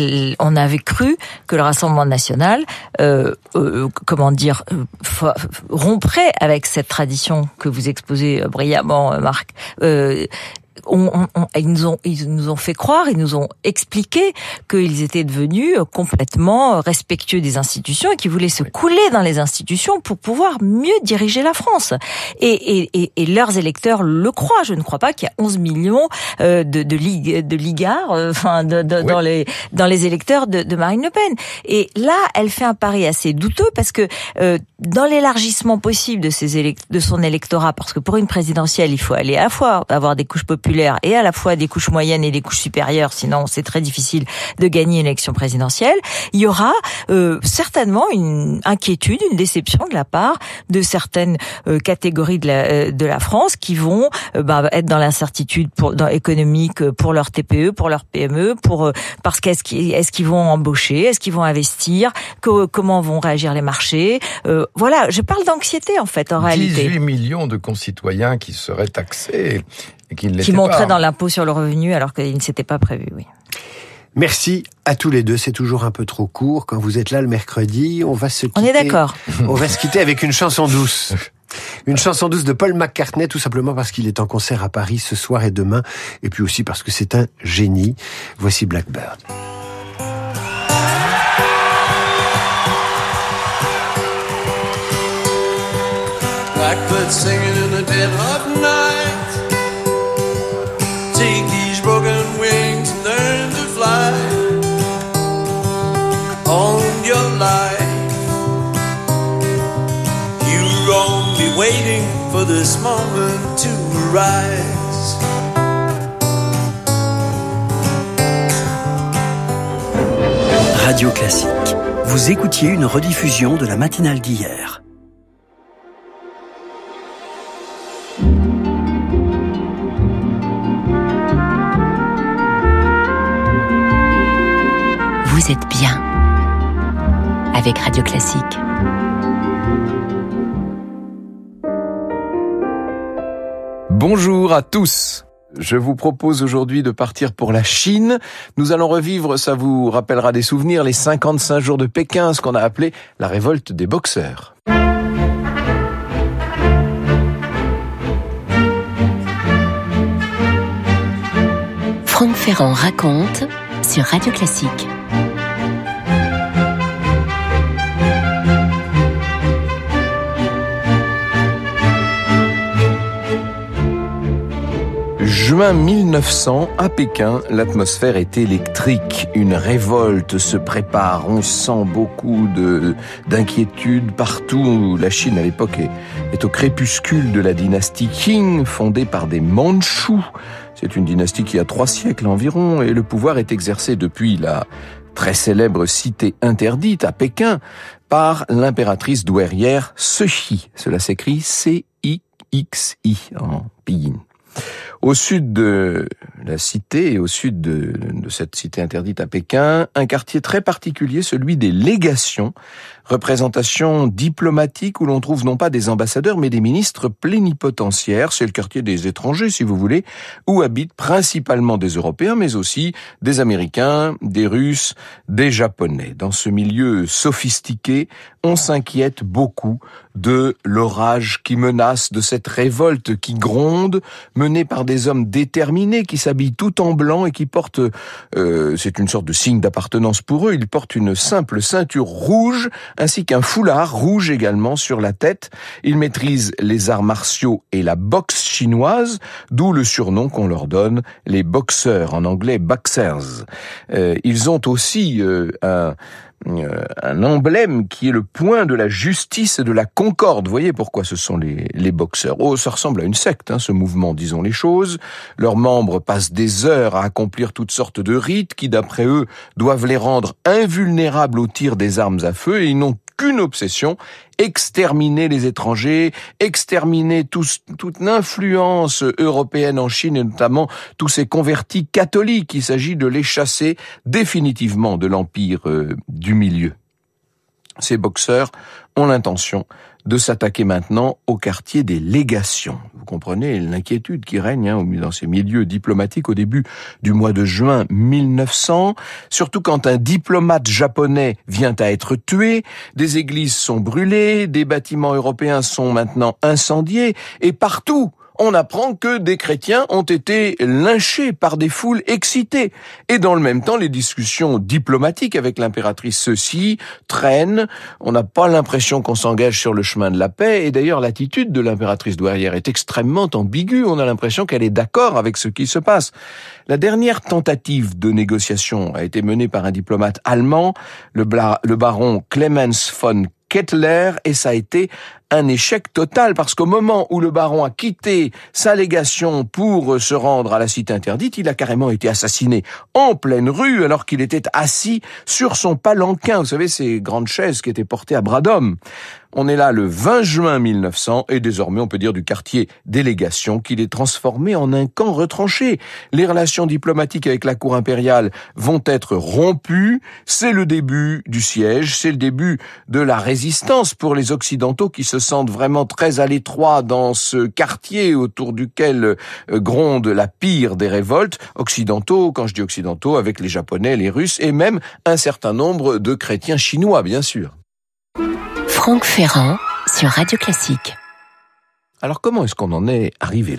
on avait cru que le Rassemblement national, euh, euh, comment dire, euh, romprait avec cette tradition que vous exposez brillamment, Marc. Euh, On, on, on, ils, nous ont, ils nous ont fait croire, ils nous ont expliqué qu'ils étaient devenus complètement respectueux des institutions et qu'ils voulaient se couler dans les institutions pour pouvoir mieux diriger la France. Et, et, et, et leurs électeurs le croient. Je ne crois pas qu'il y a onze millions euh, de, de, lig, de ligards euh, enfin, de, de, oui. dans, les, dans les électeurs de, de Marine Le Pen. Et là, elle fait un pari assez douteux parce que euh, dans l'élargissement possible de, ses élect- de son électorat, parce que pour une présidentielle, il faut aller à la fois avoir des couches populaires et à la fois des couches moyennes et des couches supérieures, sinon c'est très difficile de gagner une élection présidentielle, il y aura euh, certainement une inquiétude, une déception de la part de certaines euh, catégories de la, euh, de la France qui vont euh, bah, être dans l'incertitude pour, dans, économique pour leur T P E, pour leur P M E, pour, euh, parce qu'est-ce qu'ils, est-ce qu'ils vont embaucher, est-ce qu'ils vont investir, que, comment vont réagir les marchés. Euh, voilà, je parle d'anxiété en fait, en réalité. dix-huit millions de concitoyens qui seraient taxés et qui ne l'étaient qui montraient pas. dans l'impôt sur le revenu alors qu'il ne s'était pas prévu, oui. Merci à tous les deux. C'est toujours un peu trop court. Quand vous êtes là le mercredi, on va se quitter. On est d'accord. On va se quitter avec une chanson douce. Une chanson douce de Paul McCartney, tout simplement parce qu'il est en concert à Paris ce soir et demain, et puis aussi parce que c'est un génie. Voici Blackbird. Blackbirds singing in the dead of night. Take these broken wings and learn to fly. Own your life. You're only waiting for this moment to arise. Radio Classique. Vous écoutiez une rediffusion de la matinale d'hier. Vous êtes bien avec Radio Classique. Bonjour à tous. Je vous propose aujourd'hui de partir pour la Chine. Nous allons revivre, ça vous rappellera des souvenirs, les cinquante-cinq jours de Pékin, ce qu'on a appelé la révolte des boxeurs. Franck Ferrand raconte sur Radio Classique. Juin mille neuf cents, à Pékin, l'atmosphère est électrique. Une révolte se prépare. On sent beaucoup de, d'inquiétude partout. La Chine, à l'époque, est, est au crépuscule de la dynastie Qing, fondée par des Mandchous. C'est une dynastie qui a trois siècles environ, et le pouvoir est exercé depuis la très célèbre cité interdite à Pékin par l'impératrice douairière Cixi. Cela s'écrit C I X I en pinyin. Au sud de la cité et au sud de, de cette cité interdite à Pékin, un quartier très particulier, celui des légations, représentation diplomatique où l'on trouve non pas des ambassadeurs mais des ministres plénipotentiaires. C'est le quartier des étrangers, si vous voulez, où habitent principalement des Européens mais aussi des Américains, des Russes, des Japonais. Dans ce milieu sophistiqué, on s'inquiète beaucoup de l'orage qui menace, de cette révolte qui gronde, menée par des hommes déterminés qui s'habillent tout en blanc et qui portent, euh, c'est une sorte de signe d'appartenance pour eux, ils portent une simple ceinture rouge ainsi qu'un foulard rouge également sur la tête. Ils maîtrisent les arts martiaux et la boxe chinoise, d'où le surnom qu'on leur donne, les boxeurs, en anglais boxers. Euh, ils ont aussi euh, un... un emblème qui est le point de la justice et de la concorde. Vous voyez pourquoi ce sont les, les boxeurs. Oh, ça ressemble à une secte, hein, ce mouvement, disons les choses. Leurs membres passent des heures à accomplir toutes sortes de rites qui, d'après eux, doivent les rendre invulnérables au tir des armes à feu, et ils n'ont qu'une obsession, exterminer les étrangers, exterminer tous, toute l'influence européenne en Chine et notamment tous ces convertis catholiques. Il s'agit de les chasser définitivement de l'empire euh, du milieu. Ces boxeurs ont l'intention de s'attaquer maintenant au quartier des légations. Vous comprenez l'inquiétude qui règne hein, dans ces milieux diplomatiques au début du mois de juin mille neuf cents, surtout quand un diplomate japonais vient à être tué, des églises sont brûlées, des bâtiments européens sont maintenant incendiés, et partout, on apprend que des chrétiens ont été lynchés par des foules excitées. Et dans le même temps, les discussions diplomatiques avec l'impératrice Cixi traînent. On n'a pas l'impression qu'on s'engage sur le chemin de la paix. Et d'ailleurs, l'attitude de l'impératrice douairière est extrêmement ambiguë. On a l'impression qu'elle est d'accord avec ce qui se passe. La dernière tentative de négociation a été menée par un diplomate allemand, le, bla- le baron Clemens von Kettler, et ça a été un échec total, parce qu'au moment où le baron a quitté sa légation pour se rendre à la cité interdite, il a carrément été assassiné en pleine rue alors qu'il était assis sur son palanquin. Vous savez, ces grandes chaises qui étaient portées à bras d'homme. On est là le vingt juin mille neuf cents et désormais on peut dire du quartier des légations qu'il est transformé en un camp retranché. Les relations diplomatiques avec la cour impériale vont être rompues. C'est le début du siège, c'est le début de la résistance pour les Occidentaux qui se sentent vraiment très à l'étroit dans ce quartier autour duquel gronde la pire des révoltes. Occidentaux, quand je dis occidentaux, avec les Japonais, les Russes et même un certain nombre de chrétiens chinois, bien sûr. Franck Ferrand sur Radio Classique. Alors comment est-ce qu'on en est arrivé là ?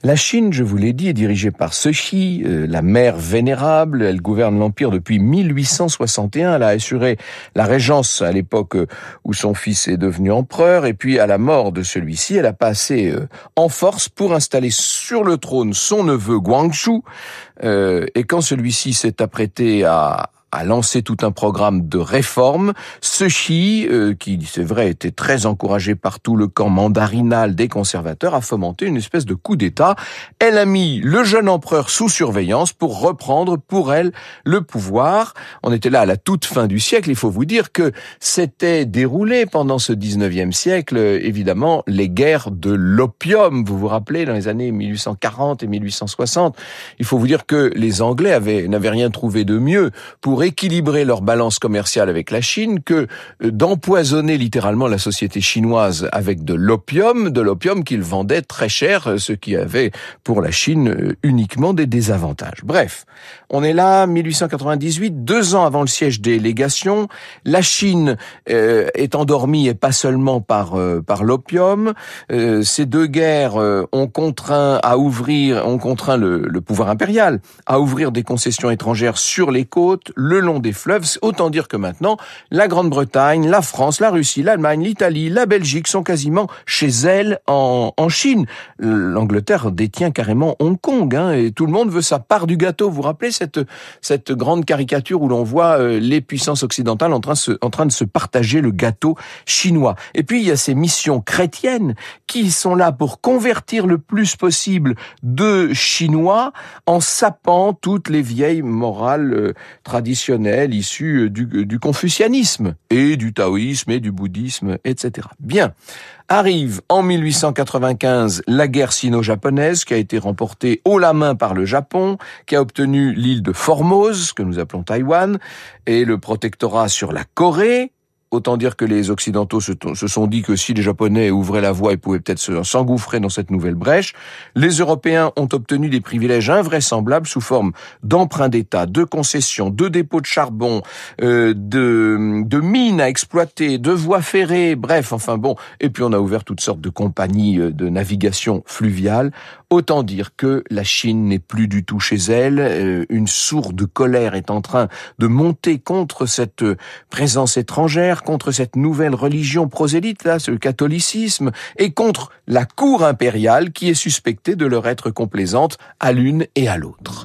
La Chine, je vous l'ai dit, est dirigée par Cixi, euh, la mère vénérable. Elle gouverne l'empire depuis mille huit cent soixante et un. Elle a assuré la régence à l'époque où son fils est devenu empereur. Et puis, à la mort de celui-ci, elle a passé euh, en force pour installer sur le trône son neveu Guangxu. Euh, et quand celui-ci s'est apprêté à a lancé tout un programme de réformes. Cixi, euh, qui, c'est vrai, était très encouragé par tout le camp mandarinal des conservateurs, a fomenté une espèce de coup d'État. Elle a mis le jeune empereur sous surveillance pour reprendre pour elle le pouvoir. On était là à la toute fin du siècle. Il faut vous dire que s'était déroulé pendant ce dix-neuvième siècle, évidemment, les guerres de l'opium. Vous vous rappelez, dans les années mille huit cent quarante et mille huit cent soixante, il faut vous dire que les Anglais avaient, n'avaient rien trouvé de mieux pour équilibrer leur balance commerciale avec la Chine que d'empoisonner littéralement la société chinoise avec de l'opium, de l'opium qu'ils vendaient très cher, ce qui avait pour la Chine uniquement des désavantages. Bref, on est là, mille huit cent quatre-vingt-dix-huit, deux ans avant le siège des légations. La Chine euh, est endormie et pas seulement par euh, par l'opium. Euh, ces deux guerres euh, ont contraint à ouvrir, ont contraint le, le pouvoir impérial à ouvrir des concessions étrangères sur les côtes, le long des fleuves. Autant dire que maintenant, la Grande-Bretagne, la France, la Russie, l'Allemagne, l'Italie, la Belgique sont quasiment chez elles en, en Chine. L'Angleterre détient carrément Hong Kong, hein, et tout le monde veut sa part du gâteau. Vous vous rappelez cette, cette grande caricature où l'on voit euh, les puissances occidentales en train, se, en train de se partager le gâteau chinois. Et puis, il y a ces missions chrétiennes qui sont là pour convertir le plus possible de Chinois en sapant toutes les vieilles morales euh, traditionnelles issues du, du confucianisme et du taoïsme et du bouddhisme, et cetera. Bien. Arrive en mille huit cent quatre-vingt-quinze la guerre sino-japonaise qui a été remportée haut la main par le Japon, qui a obtenu l'île de Formose, que nous appelons Taïwan, et le protectorat sur la Corée. Autant dire que les Occidentaux se, se sont dit que si les Japonais ouvraient la voie, ils pouvaient peut-être s'engouffrer dans cette nouvelle brèche. Les Européens ont obtenu des privilèges invraisemblables sous forme d'emprunts d'État, de concessions, de dépôts de charbon, euh, de, de mines à exploiter, de voies ferrées, bref, enfin bon. Et puis on a ouvert toutes sortes de compagnies de navigation fluviale. Autant dire que la Chine n'est plus du tout chez elle. Euh, une sourde colère est en train de monter contre cette présence étrangère, contre cette nouvelle religion prosélyte, là, ce catholicisme, et contre la cour impériale qui est suspectée de leur être complaisante à l'une et à l'autre.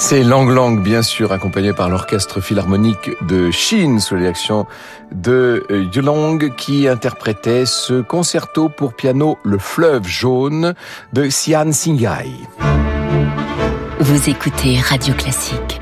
C'est Lang Lang, bien sûr, accompagné par l'Orchestre Philharmonique de Chine, sous la direction de Yulong, qui interprétait ce concerto pour piano Le Fleuve Jaune de Xian Xinghai. Vous écoutez Radio Classique.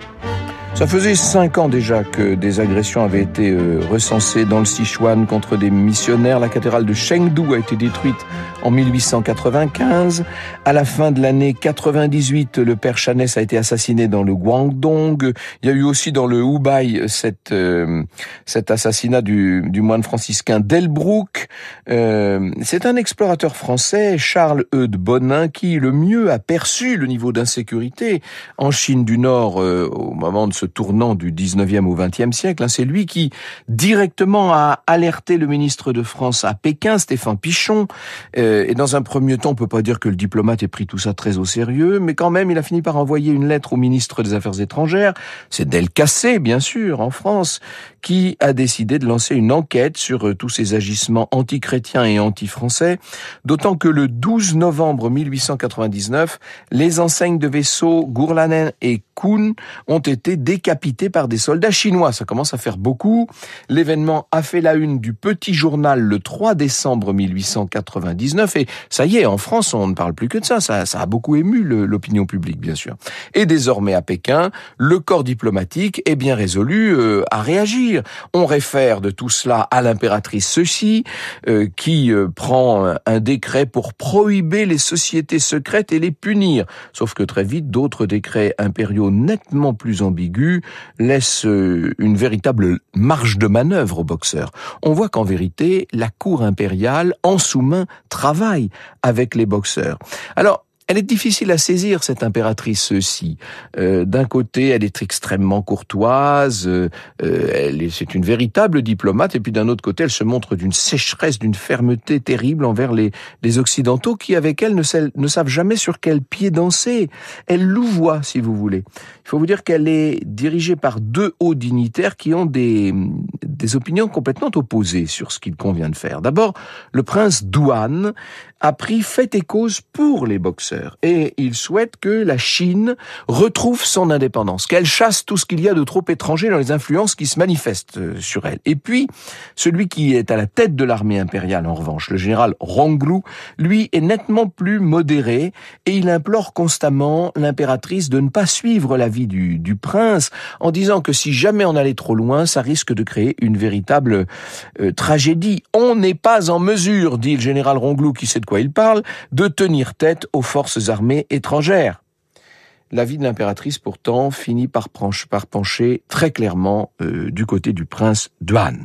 Ça faisait cinq ans déjà que des agressions avaient été euh, recensées dans le Sichuan contre des missionnaires. La cathédrale de Chengdu a été détruite en mille huit cent quatre-vingt-quinze. À la fin de l'année quatre-vingt-dix-huit, le père Chanès a été assassiné dans le Guangdong. Il y a eu aussi dans le Hubei cette, euh, cet assassinat du, du moine franciscain Delbrouck. Euh, c'est un explorateur français, Charles-Eudes Bonin, qui le mieux a perçu le niveau d'insécurité en Chine du Nord euh, au moment de ce tournant du dix-neuvième au vingtième siècle. C'est lui qui directement a alerté le ministre de France à Pékin, Stéphane Pichon. Et dans un premier temps, on peut pas dire que le diplomate ait pris tout ça très au sérieux, mais quand même, il a fini par envoyer une lettre au ministre des Affaires étrangères. C'est Delcassé, bien sûr, en France, qui a décidé de lancer une enquête sur tous ces agissements anti-chrétiens et anti-français, d'autant que le douze novembre mille huit cent quatre-vingt-dix-neuf, les enseignes de vaisseaux Gourlanen et Kuhn ont été décapitées par des soldats chinois. Ça commence à faire beaucoup. L'événement a fait la une du Petit Journal le trois décembre mille huit cent quatre-vingt-dix-neuf, et ça y est, en France, on ne parle plus que de ça. Ça, ça a beaucoup ému le, l'opinion publique, bien sûr. Et désormais, à Pékin, le corps diplomatique est bien résolu euh, à réagir. On réfère de tout cela à l'impératrice Cixi, euh, qui euh, prend un décret pour prohiber les sociétés secrètes et les punir. Sauf que très vite, d'autres décrets impériaux nettement plus ambigus laissent euh, une véritable marge de manœuvre aux boxeurs. On voit qu'en vérité, la cour impériale, en sous-main, travaille avec les boxeurs. Alors, elle est difficile à saisir, cette impératrice-ci. Euh, d'un côté, elle est extrêmement courtoise, euh, elle est, c'est une véritable diplomate, et puis d'un autre côté, elle se montre d'une sécheresse, d'une fermeté terrible envers les, les Occidentaux qui, avec elle, ne, ne savent jamais sur quel pied danser. Elle louvoie, si vous voulez. Il faut vous dire qu'elle est dirigée par deux hauts dignitaires qui ont des, des opinions complètement opposées sur ce qu'il convient de faire. D'abord, le prince Duan a pris fait et cause pour les boxeurs, et il souhaite que la Chine retrouve son indépendance, qu'elle chasse tout ce qu'il y a de trop étranger dans les influences qui se manifestent sur elle. Et puis, celui qui est à la tête de l'armée impériale, en revanche, le général Ronglu, lui est nettement plus modéré, et il implore constamment l'impératrice de ne pas suivre l'avis du, du prince, en disant que si jamais on allait trop loin, ça risque de créer une véritable euh, tragédie. On n'est pas en mesure, dit le général Ronglu, qui sait de quoi il parle, de tenir tête aux forces armées étrangères. L'avis de l'impératrice, pourtant, finit par, pencher, par pencher très clairement euh, du côté du prince Duan.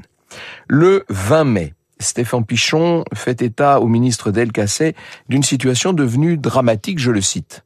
Le vingt mai, Stéphane Pichon fait état au ministre Delcassé d'une situation devenue dramatique, je le cite.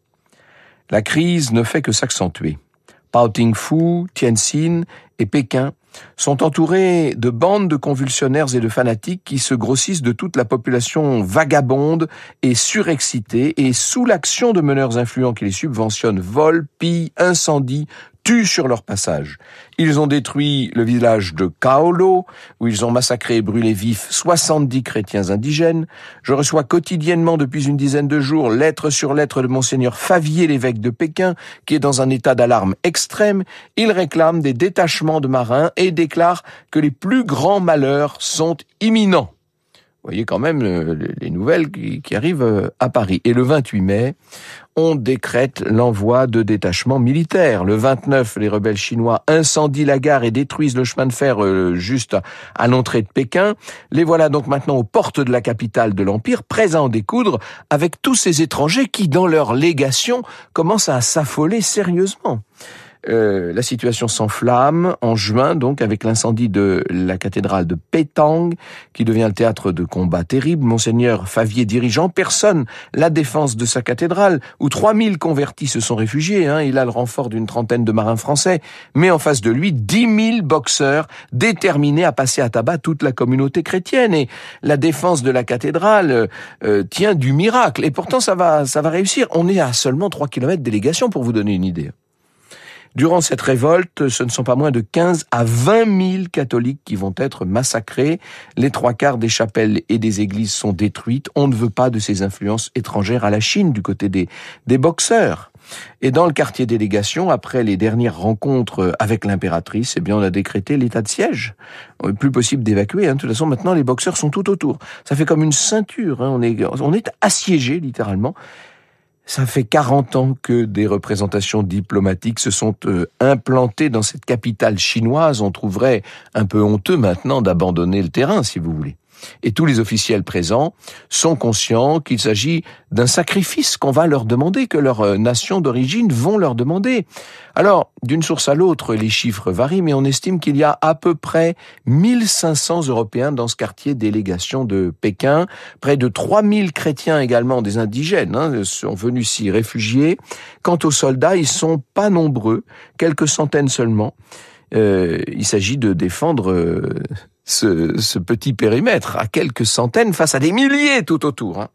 « La crise ne fait que s'accentuer. Pao Tingfu, Tianjin et Pékin sont entourés de bandes de convulsionnaires et de fanatiques qui se grossissent de toute la population vagabonde et surexcitée, et sous l'action de meneurs influents qui les subventionnent, volent, pillent, incendient, tuent sur leur passage. Ils ont détruit le village de Kaolo, où ils ont massacré et brûlé vifs soixante-dix chrétiens indigènes. Je reçois quotidiennement depuis une dizaine de jours lettre sur lettre de monseigneur Favier, l'évêque de Pékin, qui est dans un état d'alarme extrême. Il réclame des détachements de marins et déclare que les plus grands malheurs sont imminents. Vous voyez quand même les nouvelles qui arrivent à Paris. Et le vingt-huit mai, on décrète l'envoi de détachements militaires. Le vingt-neuf, les rebelles chinois incendient la gare et détruisent le chemin de fer juste à l'entrée de Pékin. Les voilà donc maintenant aux portes de la capitale de l'Empire, prêts à en découdre avec tous ces étrangers qui, dans leur légation, commencent à s'affoler sérieusement. Euh, la situation s'enflamme en juin, donc, avec l'incendie de la cathédrale de Pétang, qui devient le théâtre de combats terribles. Monseigneur Favier dirigeant, personne la défense de sa cathédrale, où trois mille convertis se sont réfugiés. Hein. Il a le renfort d'une trentaine de marins français, mais en face de lui, dix mille boxeurs déterminés à passer à tabac toute la communauté chrétienne. Et la défense de la cathédrale euh, tient du miracle. Et pourtant, ça va, ça va réussir. On est à seulement trois kilomètres de délégation, pour vous donner une idée. Durant cette révolte, ce ne sont pas moins de quinze à vingt mille catholiques qui vont être massacrés. Les trois quarts des chapelles et des églises sont détruites. On ne veut pas de ces influences étrangères à la Chine du côté des, des boxeurs. Et dans le quartier délégation, après les dernières rencontres avec l'impératrice, eh bien, on a décrété l'état de siège. Plus possible d'évacuer, hein. De toute façon, maintenant, les boxeurs sont tout autour. Ça fait comme une ceinture, hein. On est, on est assiégé, littéralement. Ça fait quarante ans que des représentations diplomatiques se sont euh, implantées dans cette capitale chinoise. On trouverait un peu honteux maintenant d'abandonner le terrain, si vous voulez. Et tous les officiels présents sont conscients qu'il s'agit d'un sacrifice qu'on va leur demander, que leurs nations d'origine vont leur demander. Alors, d'une source à l'autre, les chiffres varient, mais on estime qu'il y a à peu près mille cinq cents Européens dans ce quartier délégation de Pékin. Près de trois mille chrétiens également, des indigènes, hein, sont venus s'y réfugier. Quant aux soldats, ils sont pas nombreux, quelques centaines seulement. Euh, il s'agit de défendre euh, ce, ce petit périmètre à quelques centaines face à des milliers tout autour. Hein.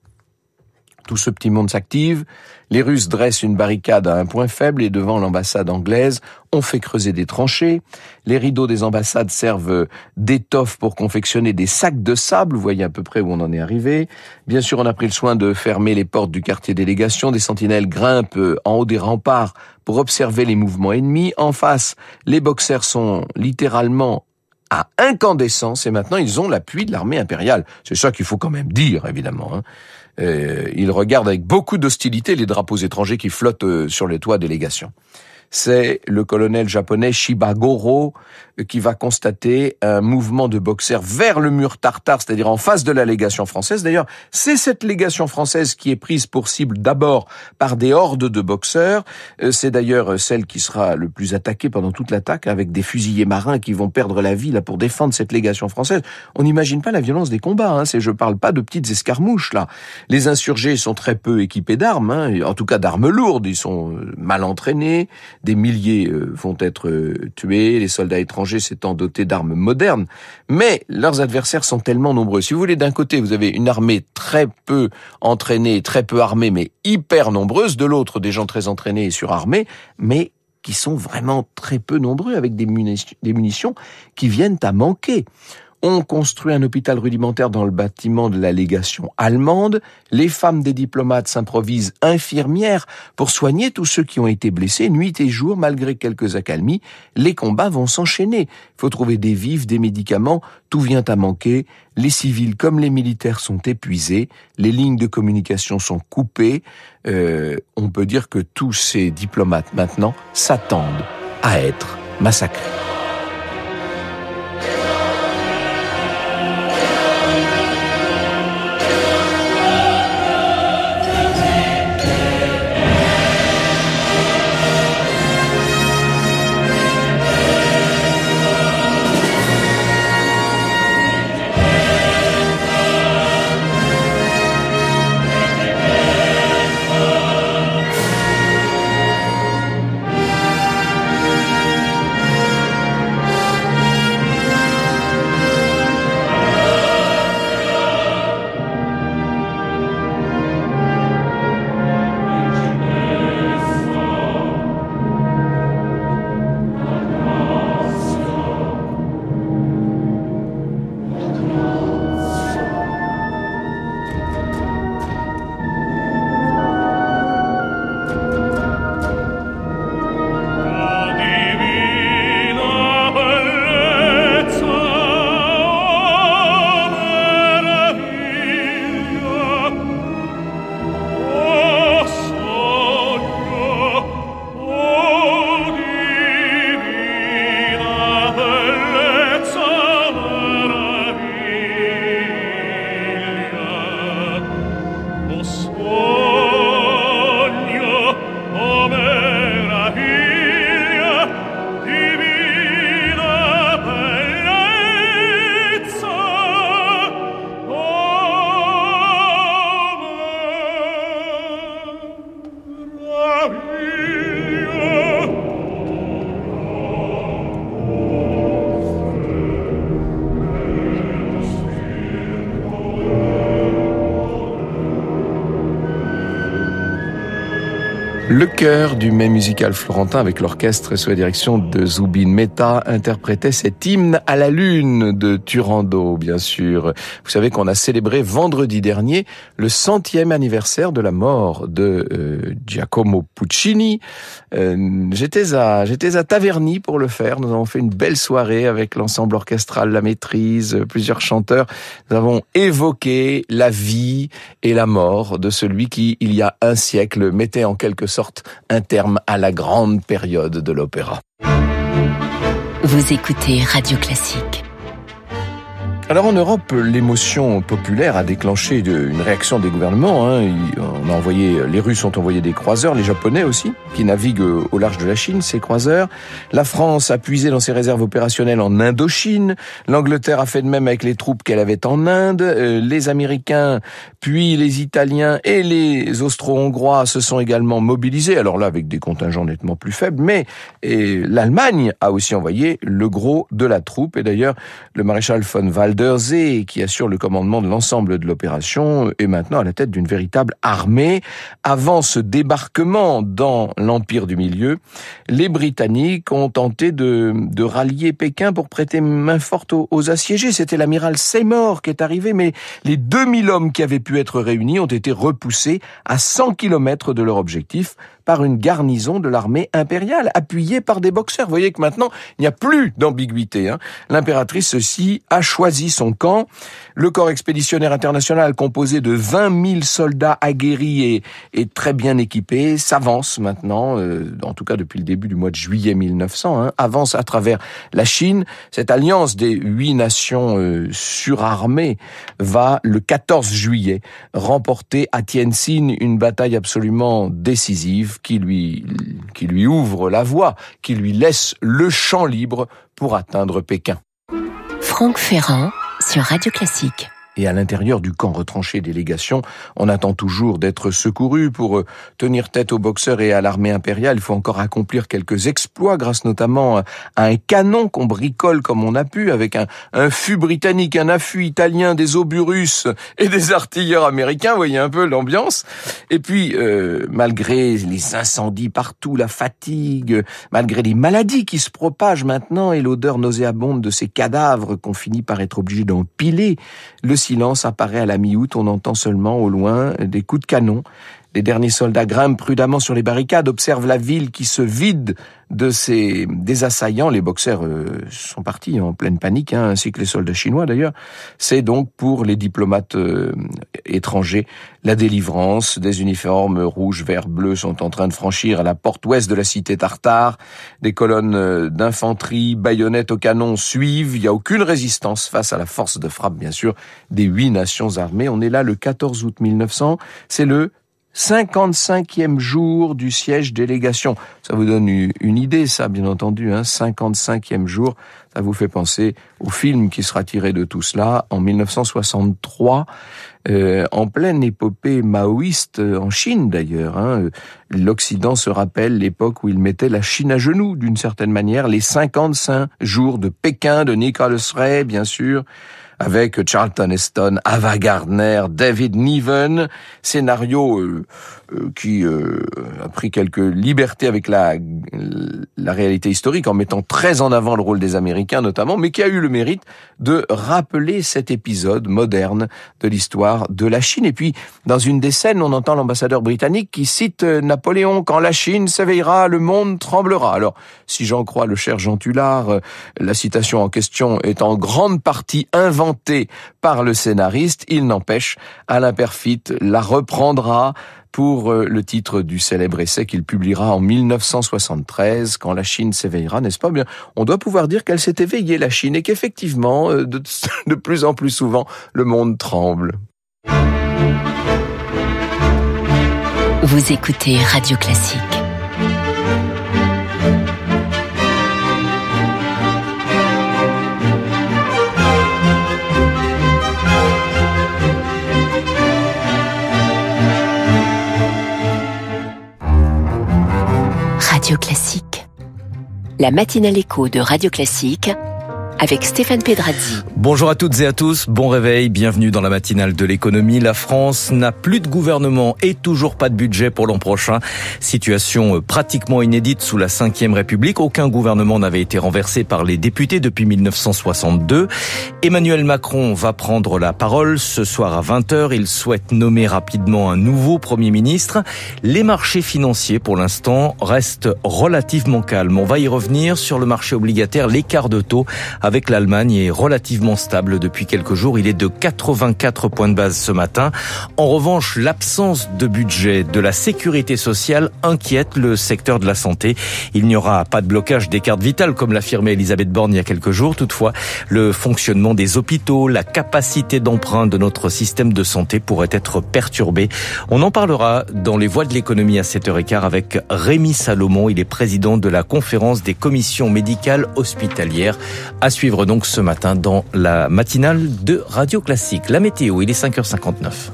Tout ce petit monde s'active. Les Russes dressent une barricade à un point faible et devant l'ambassade anglaise, on fait creuser des tranchées. Les rideaux des ambassades servent d'étoffe pour confectionner des sacs de sable. Vous voyez à peu près où on en est arrivé. Bien sûr, on a pris le soin de fermer les portes du quartier délégation. Des sentinelles grimpent en haut des remparts pour observer les mouvements ennemis. En face, les boxers sont littéralement à incandescence et maintenant ils ont l'appui de l'armée impériale. C'est ça qu'il faut quand même dire, évidemment, hein. Euh, ils regardent avec beaucoup d'hostilité les drapeaux étrangers qui flottent euh, sur les toits délégation. C'est le colonel japonais Shibagoro qui va constater un mouvement de boxeurs vers le mur tartare, c'est-à-dire en face de la légation française. D'ailleurs, c'est cette légation française qui est prise pour cible d'abord par des hordes de boxeurs. C'est d'ailleurs celle qui sera le plus attaquée pendant toute l'attaque, avec des fusiliers marins qui vont perdre la vie là pour défendre cette légation française. On n'imagine pas la violence des combats, hein. C'est, je parle pas de petites escarmouches là. Les insurgés sont très peu équipés d'armes, hein. En tout cas d'armes lourdes. Ils sont mal entraînés. Des milliers vont être tués. Les soldats étrangers s'étant dotés d'armes modernes, mais leurs adversaires sont tellement nombreux. Si vous voulez, d'un côté, vous avez une armée très peu entraînée, très peu armée, mais hyper nombreuse. De l'autre, des gens très entraînés et surarmés, mais qui sont vraiment très peu nombreux, avec des munitions, des munitions qui viennent à manquer. On construit un hôpital rudimentaire dans le bâtiment de la légation allemande. Les femmes des diplomates s'improvisent infirmières pour soigner tous ceux qui ont été blessés nuit et jour, malgré quelques accalmies. Les combats vont s'enchaîner. Il faut trouver des vivres, des médicaments. Tout vient à manquer. Les civils comme les militaires sont épuisés. Les lignes de communication sont coupées. Euh, on peut dire que tous ces diplomates maintenant s'attendent à être massacrés. Le chœur du Mai musical florentin avec l'orchestre sous la direction de Zubin Mehta interprétait cet hymne à la lune de Turandot, bien sûr. Vous savez qu'on a célébré vendredi dernier le centième anniversaire de la mort de euh, Giacomo Puccini. Euh, j'étais à j'étais à Taverny pour le faire. Nous avons fait une belle soirée avec l'ensemble orchestral La Maîtrise, plusieurs chanteurs. Nous avons évoqué la vie et la mort de celui qui, il y a un siècle, mettait en quelque sorte sorte un terme à la grande période de l'opéra. Vous écoutez Radio Classique. Alors en Europe, l'émotion populaire a déclenché une réaction des gouvernements. Hein. On a envoyé, les Russes ont envoyé des croiseurs, les Japonais aussi, qui naviguent au large de la Chine, ces croiseurs. La France a puisé dans ses réserves opérationnelles en Indochine. L'Angleterre a fait de même avec les troupes qu'elle avait en Inde. Les Américains, puis les Italiens et les Austro-Hongrois se sont également mobilisés. Alors là, avec des contingents nettement plus faibles, mais et l'Allemagne a aussi envoyé le gros de la troupe. Et d'ailleurs, le maréchal von Waldersee, qui assure le commandement de l'ensemble de l'opération, est maintenant à la tête d'une véritable armée. Avant ce débarquement dans l'Empire du Milieu, les Britanniques ont tenté de, de rallier Pékin pour prêter main forte aux, aux assiégés. C'était l'amiral Seymour qui est arrivé, mais les deux mille hommes qui avaient pu être réunis ont été repoussés à cent kilomètres de leur objectif par une garnison de l'armée impériale, appuyée par des boxeurs. Vous voyez que maintenant, il n'y a plus d'ambiguïté. Hein. L'impératrice, ceci, a choisi son camp. Le corps expéditionnaire international, composé de vingt mille soldats aguerris et, et très bien équipés, s'avance maintenant, euh, en tout cas depuis le début du mois de juillet mille neuf cents, hein, avance à travers la Chine. Cette alliance des huit nations euh, surarmées va, le quatorze juillet, remporter à Tientsin une bataille absolument décisive qui lui, qui lui ouvre la voie, qui lui laisse le champ libre pour atteindre Pékin. Franck Ferrand sur Radio Classique. Et à l'intérieur du camp retranché des légations, on attend toujours d'être secouru pour tenir tête aux boxeurs et à l'armée impériale. Il faut encore accomplir quelques exploits grâce notamment à un canon qu'on bricole comme on a pu avec un, un fût britannique, un affût italien, des obus russes et des artilleurs américains. Vous voyez un peu l'ambiance. Et puis, euh, malgré les incendies partout, la fatigue, malgré les maladies qui se propagent maintenant et l'odeur nauséabonde de ces cadavres qu'on finit par être obligé d'empiler, le silence apparaît à la mi-août, on entend seulement au loin des coups de canon. Les derniers soldats grimpent prudemment sur les barricades, observent la ville qui se vide de ses des assaillants. Les boxeurs euh, sont partis en pleine panique, hein, ainsi que les soldats chinois d'ailleurs. C'est donc pour les diplomates euh, étrangers la délivrance. Des uniformes rouges, verts, bleus sont en train de franchir la porte ouest de la cité tartare. Des colonnes d'infanterie, baïonnettes au canon suivent. Il n'y a aucune résistance face à la force de frappe, bien sûr, des huit nations armées. On est là le quatorze août mille neuf cents. C'est le cinquante-cinquième jour du siège des légations. Ça vous donne une idée, ça, bien entendu, hein, cinquante-cinquième jour. Ça vous fait penser au film qui sera tiré de tout cela en mille neuf cent soixante-trois, euh, en pleine épopée maoïste en Chine d'ailleurs. Hein. L'Occident se rappelle l'époque où il mettait la Chine à genoux, d'une certaine manière, les cinquante-cinq jours de Pékin, de Nicholas Ray, bien sûr, avec Charlton Heston, Ava Gardner, David Niven, scénario euh, euh, qui euh, a pris quelques libertés avec la, la réalité historique en mettant très en avant le rôle des Américains notamment, mais qui a eu le mérite de rappeler cet épisode moderne de l'histoire de la Chine. Et puis, dans une des scènes, on entend l'ambassadeur britannique qui cite Napoléon « Quand la Chine s'éveillera, le monde tremblera ». Alors, si j'en crois le cher Jean Tullard, la citation en question est en grande partie inventée par le scénariste. Il n'empêche, Alain Perfit la reprendra pour le titre du célèbre essai qu'il publiera en mille neuf cent soixante-treize, Quand la Chine s'éveillera, n'est-ce pas? Bien, on doit pouvoir dire qu'elle s'est éveillée, la Chine, et qu'effectivement, de, de plus en plus souvent, le monde tremble. Vous écoutez Radio Classique. Radio Classique. La matinale écho de Radio Classique avec Stéphane Pedrazzi. Bonjour à toutes et à tous, bon réveil, bienvenue dans la matinale de l'économie. La France n'a plus de gouvernement et toujours pas de budget pour l'an prochain. Situation pratiquement inédite sous la cinquième République. Aucun gouvernement n'avait été renversé par les députés depuis mille neuf cent soixante-deux. Emmanuel Macron va prendre la parole ce soir à vingt heures. Il souhaite nommer rapidement un nouveau Premier ministre. Les marchés financiers, pour l'instant, restent relativement calmes. On va y revenir sur le marché obligataire. L'écart de taux avec l'Allemagne est relativement stable depuis quelques jours. Il est de quatre-vingt-quatre points de base ce matin. En revanche, l'absence de budget de la sécurité sociale inquiète le secteur de la santé. Il n'y aura pas de blocage des cartes vitales, comme l'affirmait Elisabeth Borne il y a quelques jours. Toutefois, le fonctionnement des hôpitaux, la capacité d'emprunt de notre système de santé pourrait être perturbée. On en parlera dans les voies de l'économie à sept heures quinze avec Rémi Salomon. Il est président de la conférence des commissions médicales hospitalières. À suivre donc ce matin dans la matinale de Radio Classique. La météo, il est cinq heures cinquante-neuf.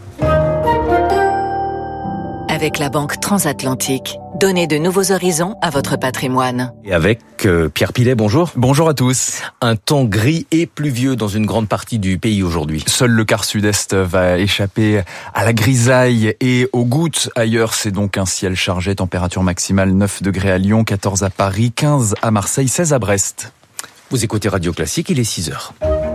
Avec la Banque Transatlantique, donnez de nouveaux horizons à votre patrimoine. Et avec euh, Pierre Pilet, bonjour. Bonjour à tous. Un temps gris et pluvieux dans une grande partie du pays aujourd'hui. Seul le quart sud-est va échapper à la grisaille et aux gouttes. Ailleurs, c'est donc un ciel chargé. Température maximale neuf degrés à Lyon, quatorze à Paris, quinze à Marseille, seize à Brest. Vous écoutez Radio Classique, il est six heures.